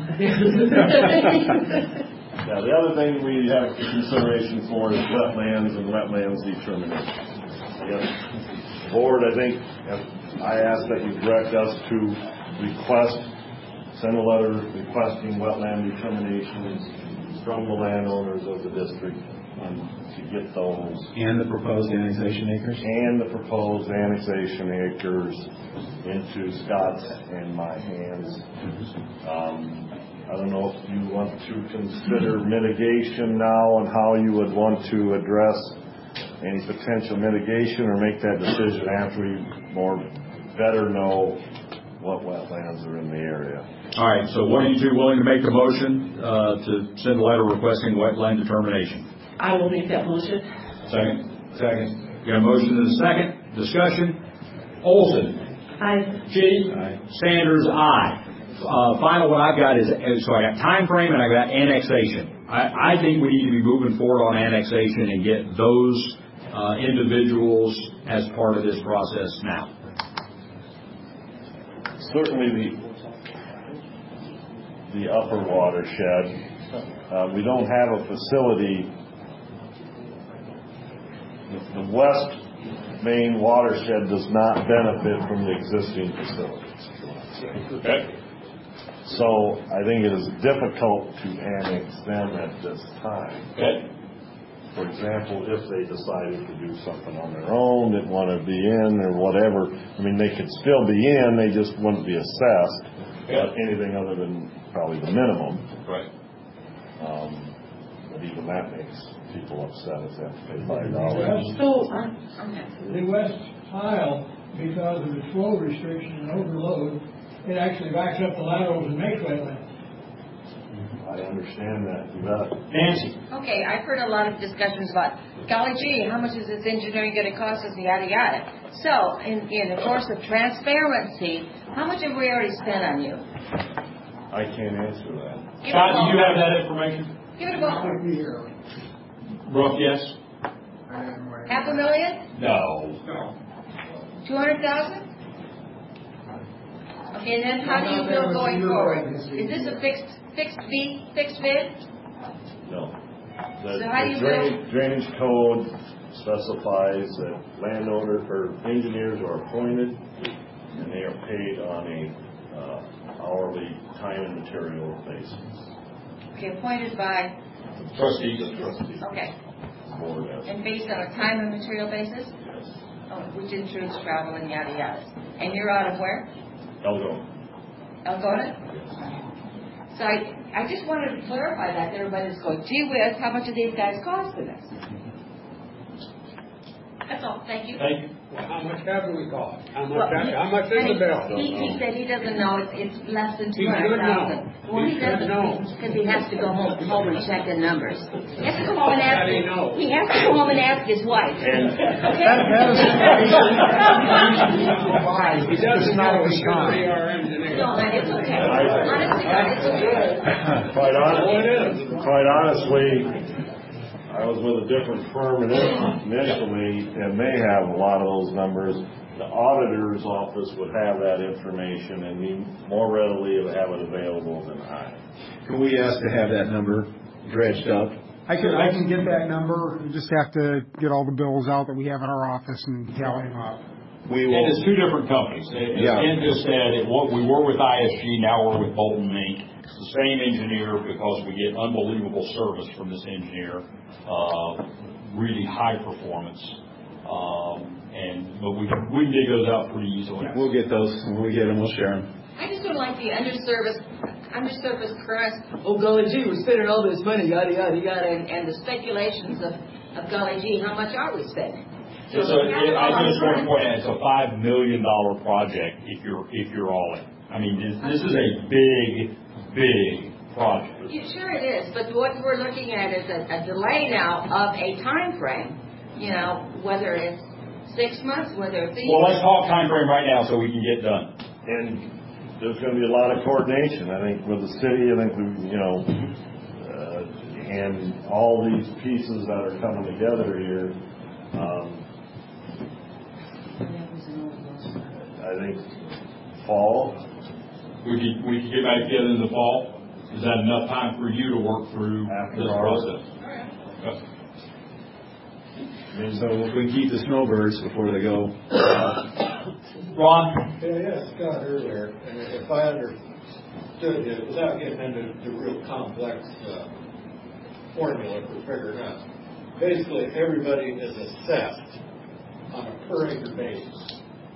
Now, the other thing we have consideration for is wetlands and wetlands determination. The board, I think, I asked that you direct us to request, send a letter requesting wetland determinations from the landowners of the district and to get those. And the proposed annexation acres? And the proposed annexation acres into Scott's and my hands. Um, I don't know if you want to consider mitigation now and how you would want to address any potential mitigation, or make that decision after we more better know what wetlands are in the area. All right, so what are you two willing to make the motion uh, to send a letter requesting wetland determination? I will make that motion. Second. Second. Got a motion and a second. Discussion. Olson. Aye. Chitty. Aye. Sanders. Aye. Uh, final one I've got is, so I got time frame and I got annexation. I, I think we need to be moving forward on annexation and get those uh, individuals as part of this process now. Certainly the the upper watershed. Uh, we don't have a facility. The, the west main watershed does not benefit from the existing facilities. Okay. So I think it is difficult to annex them at this time. Okay. For example, if they decided to do something on their own, didn't want to be in or whatever, I mean, they could still be in, they just wouldn't be assessed at anything other than probably the minimum. Right. Um, but even that makes people upset if they have to pay five dollars. So, the west tile, because of its flow restriction and overload, it actually backs up the laterals and makes wetlands. I understand that. You got it. Nancy. Okay, I've heard a lot of discussions about, golly gee, how much is this engineering going to cost us, yada, yada. So, in, in the course of transparency, how much have we already spent on you? I can't answer that. Scott, do you have that information? Give it a ball. Rough yes? Half a million? No. Two hundred thousand? Okay, and then how do you feel going forward? Is this a fixed fixed fee, fixed bid? No. The, So how do the you drainage, drainage code specifies that landowner or engineers are appointed and they are paid on a uh, hourly time and material basis. Okay, appointed by, Trustees. The trustees. okay, Board has. and based on a time and material basis? Oh, which includes travel and yada yada. And you're out of where? Elgo. Algona? So I, I just wanted to clarify that. Everybody's going, gee whiz, how much are these guys costing us? That's all. Thank you. Thank you. Well, how much have we cost? How much, Well, he- how much is the bill? He, he said he doesn't know. It's, it's less than He two hundred should know. thousand. Well, He he should doesn't know. because he has to go home, home and check the numbers. He has to go home and ask. How do you know? He has to go home and ask his wife. And okay? that- that is He doesn't know. He should be our engineer. No, man, it's okay. Honestly, God, it's okay. Quite honestly, quite honestly, I was with a different firm initially, and they have a lot of those numbers. The auditor's office would have that information and be more readily have it available than I. Can we ask to have that number dredged up? I can, I can get that number. We just have to get all the bills out that we have in our office and tally them up. We will. And it's two different companies. As Yeah. Ken just said, it, what, we were with I S G, now we're with Bolton Incorporated. It's the same engineer because we get unbelievable service from this engineer, uh, really high performance. Um, and but we we can dig those out pretty easily. We'll get those. When we get them, we'll share them. I just don't like the underserviced undersurface currents. Oh, golly gee, we're spending all this money, yada, yada, yada, and, and the speculations of, of golly gee, how much are we spending? So it's a, it, I just want to point out, it's a five million dollar project if you're if you're all in. I mean, this, this is a big, big project. Yeah, sure it is, but what we're looking at is a, a delay now of a time frame. You know, whether it's six months, whether it's. Well, let's talk time frame right now so we can get done. And there's going to be a lot of coordination, I think, with the city. I think we, you know, uh, and all these pieces that are coming together here. Um, I think fall. We could we could get back together in the fall. Is that enough time for you to work through After this our process? Okay. So if we keep the snowbirds before they go. Ron? Yeah, yeah, Scott earlier, and if I understood it, without getting into the real complex uh, formula for figuring out, basically everybody is assessed on a per acre basis.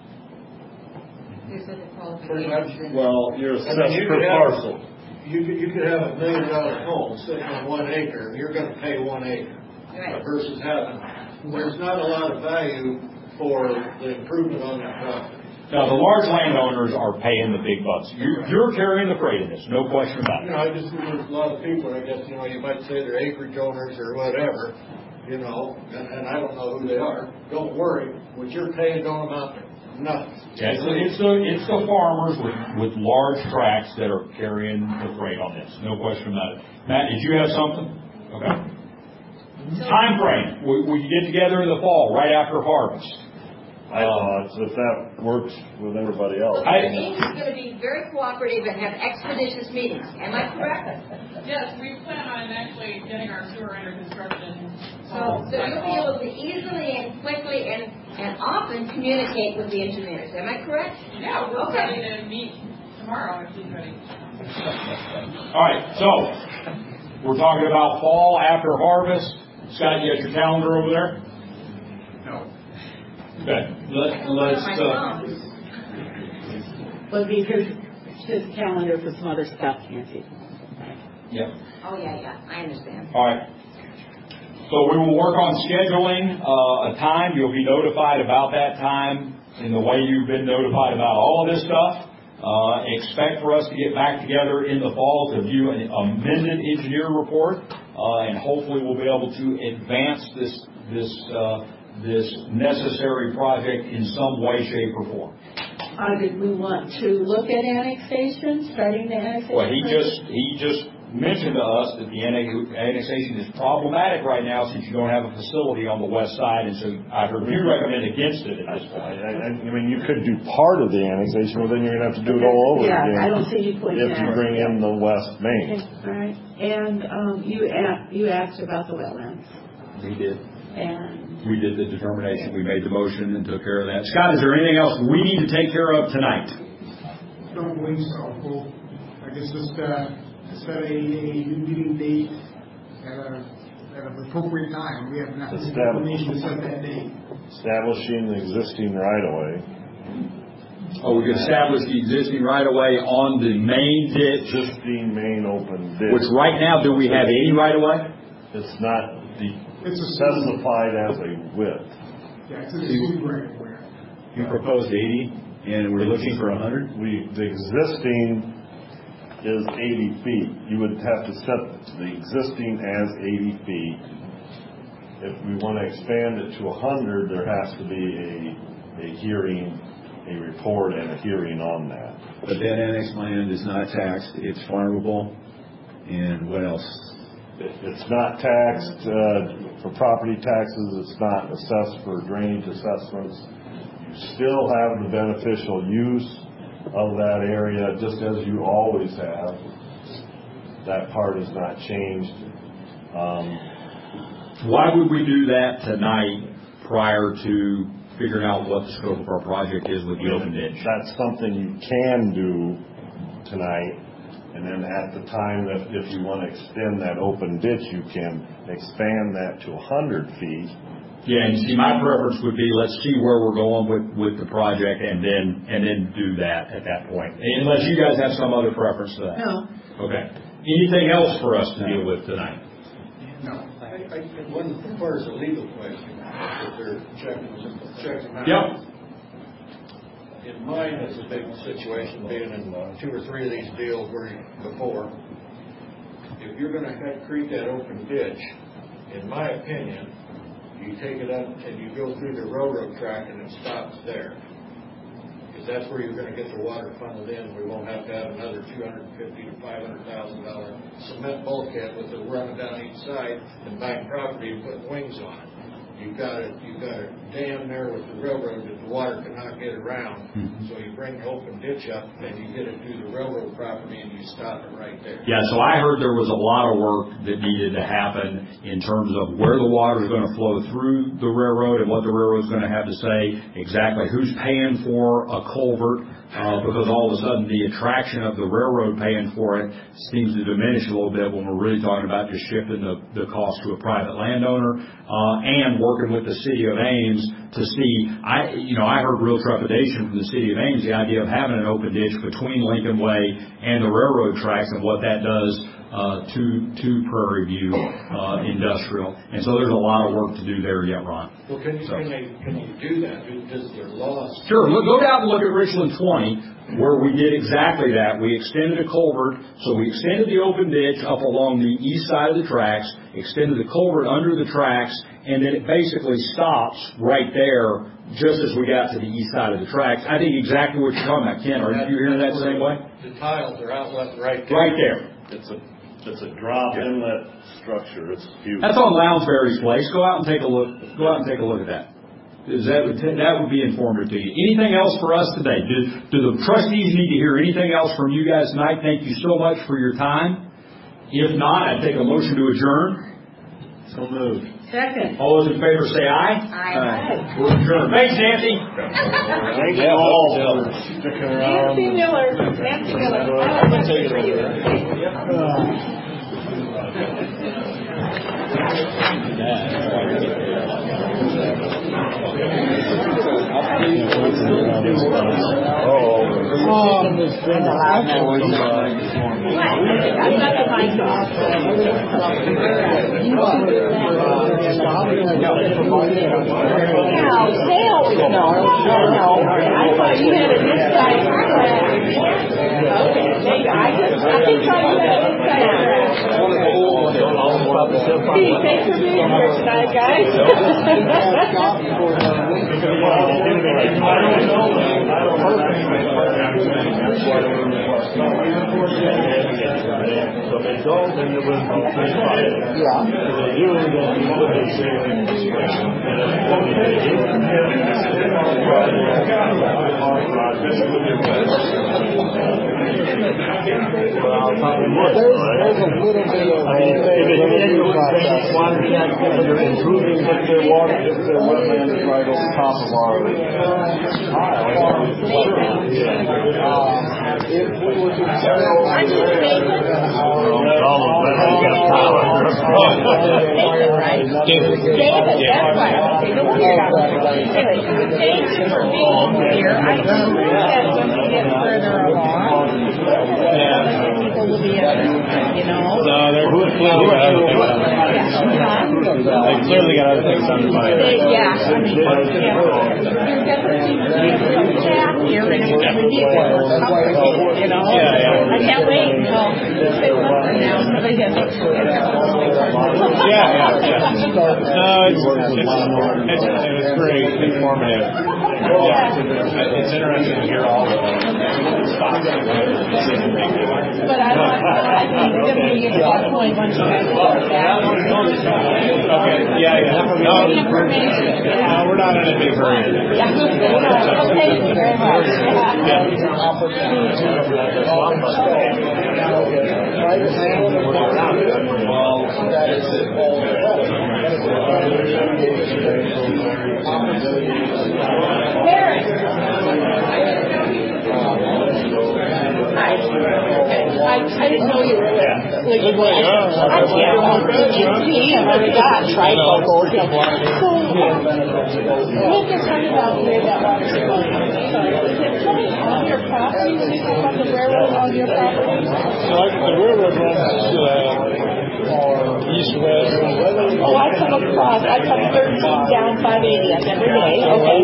Well, you're assessed I mean, you per have, parcel. You could, you could have a million dollar home sitting on one acre, and you're going to pay one acre. Right. Versus having, there's not a lot of value for the improvement on that property. Now, the large landowners are paying the big bucks. You, you're carrying the freight in this, no question about it. You know, I just, there's a lot of people, I guess, you know, you might say they're acreage owners or whatever, you know, and, and I don't know who they are. Don't worry, what you're paying don't amount to nothing. Yeah, it's, the, it's, the, it's the farmers with, with large tracts that are carrying the freight on this, no question about it. Matt, did you have something? Okay. Time frame. We, we can get together in the fall, right after harvest. I thought if that works with everybody else. The Inc is going to be very cooperative and have expeditious meetings. Am I correct? Yes, we plan on actually getting our sewer under construction. So, so you'll be able to easily and quickly and, and often communicate with the engineers. Am I correct? Yeah, we're okay. ready to meet tomorrow if he's ready. All right, so we're talking about fall after harvest. Scott, you got your calendar over there? No. Okay. Let, let's. Uh, Well, because his calendar for some other stuff, Nancy. Yep. Oh, yeah, yeah. I understand. All right. So we will work on scheduling uh, a time. You'll be notified about that time in the way you've been notified about all of this stuff. Uh, expect for us to get back together in the fall to view an amended engineer report, uh, and hopefully we'll be able to advance this this uh, this necessary project in some way, shape, or form. Uh, did we want to look at annexation, starting the annexation? Well, he just he just mentioned to us that the annexation is problematic right now since you don't have a facility on the west side, and so I heard you recommend against it at this point. I, I, I mean, you could do part of the annexation, but then you're going to have to do it all over yeah, again. I don't see you putting if you bring in the west main. Okay, all right. And um, you asked, you asked about the wetlands. We did. And we did the determination. We made the motion and took care of that. Scott, is there anything else we need to take care of tonight? Don't believe so. Well, I guess just uh, set a, a new meeting date at a at an appropriate time. We have enough information to set that date. Establishing the existing right-of-way. Oh, we could establish the existing right-of-way on the main ditch. Existing main open ditch. Which right now, do we have any right-of-way? It's not the it's specified as a width. Yeah, it's a city right-of-way. You proposed eighty, and we're looking for one hundred? We the existing is eighty feet. You would have to set the existing as eighty feet. If we want to expand it to one hundred, there has to be a, a hearing, a report, and a hearing on that. But that annexed land is not taxed. It's farmable. And what else? It, it's not taxed uh, for property taxes. It's not assessed for drainage assessments. You still have the beneficial use of that area, just as you always have. That part has not changed. Um, Why would we do that tonight prior to figuring out what the scope of our project is with the open ditch? That's something you can do tonight, and then at the time that if you want to extend that open ditch, you can expand that to one hundred feet. Yeah, and see, my preference would be let's see where we're going with, with the project, and then and then do that at that point. Unless you guys have some other preference to that. No. Okay. Anything else for us to deal with tonight? No. I, I, one as far as a legal question, if they're checking, checking out. Yep. In mine, it's a big situation, being in two or three of these deals where you, before. If you're going to create that open ditch, in my opinion, you take it up and you go through the railroad track and it stops there. Because that's where you're going to get the water funneled in. We won't have to have another two hundred fifty to five hundred thousand dollar cement bulkhead with it running down each side and buying property and putting wings on it. You've got a, you've got a dam there with the railroad that the water cannot get around. Mm-hmm. So you bring the open ditch up and you get it through the railroad property and you stop it right there. Yeah, so I heard there was a lot of work that needed to happen in terms of where the water is going to flow through the railroad and what the railroad is going to have to say, exactly who's paying for a culvert, uh, because all of a sudden the attraction of the railroad paying for it seems to diminish a little bit when we're really talking about just shifting the, the cost to a private landowner, uh, and working with the city of Ames to see, I, you know, I heard real trepidation from the city of Ames, the idea of having an open ditch between Lincoln Way and the railroad tracks and what that does uh, to to Prairie View uh, Industrial. And so there's a lot of work to do there yet, Ron. Well, can you, so. can, they, can you do that? Does their laws? Sure. Look, go down and look at Richland twenty, where we did exactly that. We extended a culvert, so we extended the open ditch up along the east side of the tracks, extended the culvert under the tracks, and then it basically stops right there just as we got to the east side of the tracks. I think exactly what you're talking about, Ken. Are you hearing that the same way? The tiles are outlet right there. Right there. It's a it's a drop yeah. inlet structure. It's huge. That's on Lounsbury's place. Go out and take a look. Go out and take a look at that. Is that that would be informative to you. Anything else for us today? Do, do the trustees need to hear anything else from you guys tonight? Thank you so much for your time. If not, I'd take a motion to adjourn. So moved. Second. All those in favor say aye. Aye. We're adjourned. Thanks, Nancy. Thank you all for sticking around. Nancy Miller. Nancy Miller. I have a question for you. Thanks for being here tonight, guys. So they don't, then there was no free fire. Yeah. They do, then they say Well, there's, there's a little bit of, I mean, you're improving if their water, if their wetland is right over top of our tile. If we were to David, that's right. Okay, no wonder you're not. Anyway, thanks for being here. I think that when we get further along, people will be interested, you know. No, they're clearly got other things on their mind. They clearly got other things on their mind. Yeah, I mean, there's definitely some staff here and people who are comfortable, you know. Yeah, yeah. I can't wait until they look now so they get it. Yeah, yeah, yeah. No, it's, it's, it's, it's great, informative. Yeah, it's interesting to hear all the thoughts and decision making. But I want, I think we're going to get to that point once you guys look at that. Okay, yeah, yeah. No, no, we're not in a big hurry. Yeah, well, thank you very much. Karen. Hi. I, I didn't know you were there. Like, I can't. See, I've already got trifocals. So, what they're talking about where that water's going, is it coming on your property when you come on the railroad on your property? So like the railroad runs uh, east-west. Oh, I come across. I come thirteen down five eighty every day. Okay.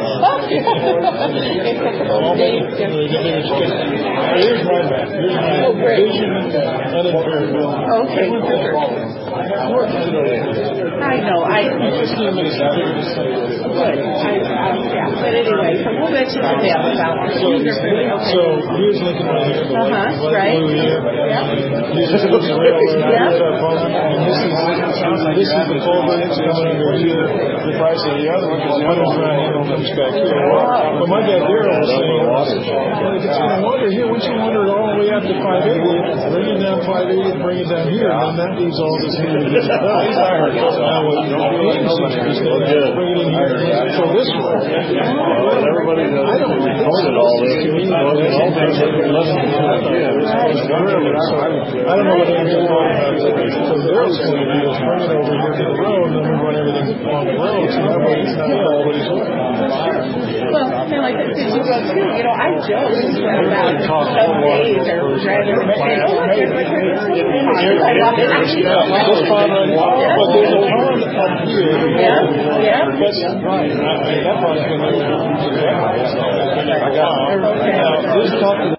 Except for those days. Here's my map. Here's my Oh, great. vision unimpaired. Okay. I know. I. Good. I, I, yeah. But anyway, so we'll bet you to them about it. So, so here's Lincoln right here. The Uh-huh, light right. blue here. Yep. This is the railroad. Yep. Here's our pump. And this is, this is the culvert that's coming under here. The price of the other one is the other triangle comes back here. But my guy Darrell was saying, well, if it's going to water here, once you water it all the way up to five eighty, bring it down five eighty and bring it down here. And then that leaves all this here. Now, what Ames is going to bring it in here. So this way. Well, everybody that I don't recorded all this, you know, they all think they can listen to it again. I don't know what Ames is talking about. So Daryl's going to do is bring it over here to the road, and then we run everything along the road, so that way it's not everybody's way. Well, kind of like that fifty road too. You know, I joke about some days or driving and saying, "Oh, look, there's my turn." I love it. This pond right here, but there's a pond up here. Yeah, yeah. But right, that pond's been there for forever. I got it. Now, this top of the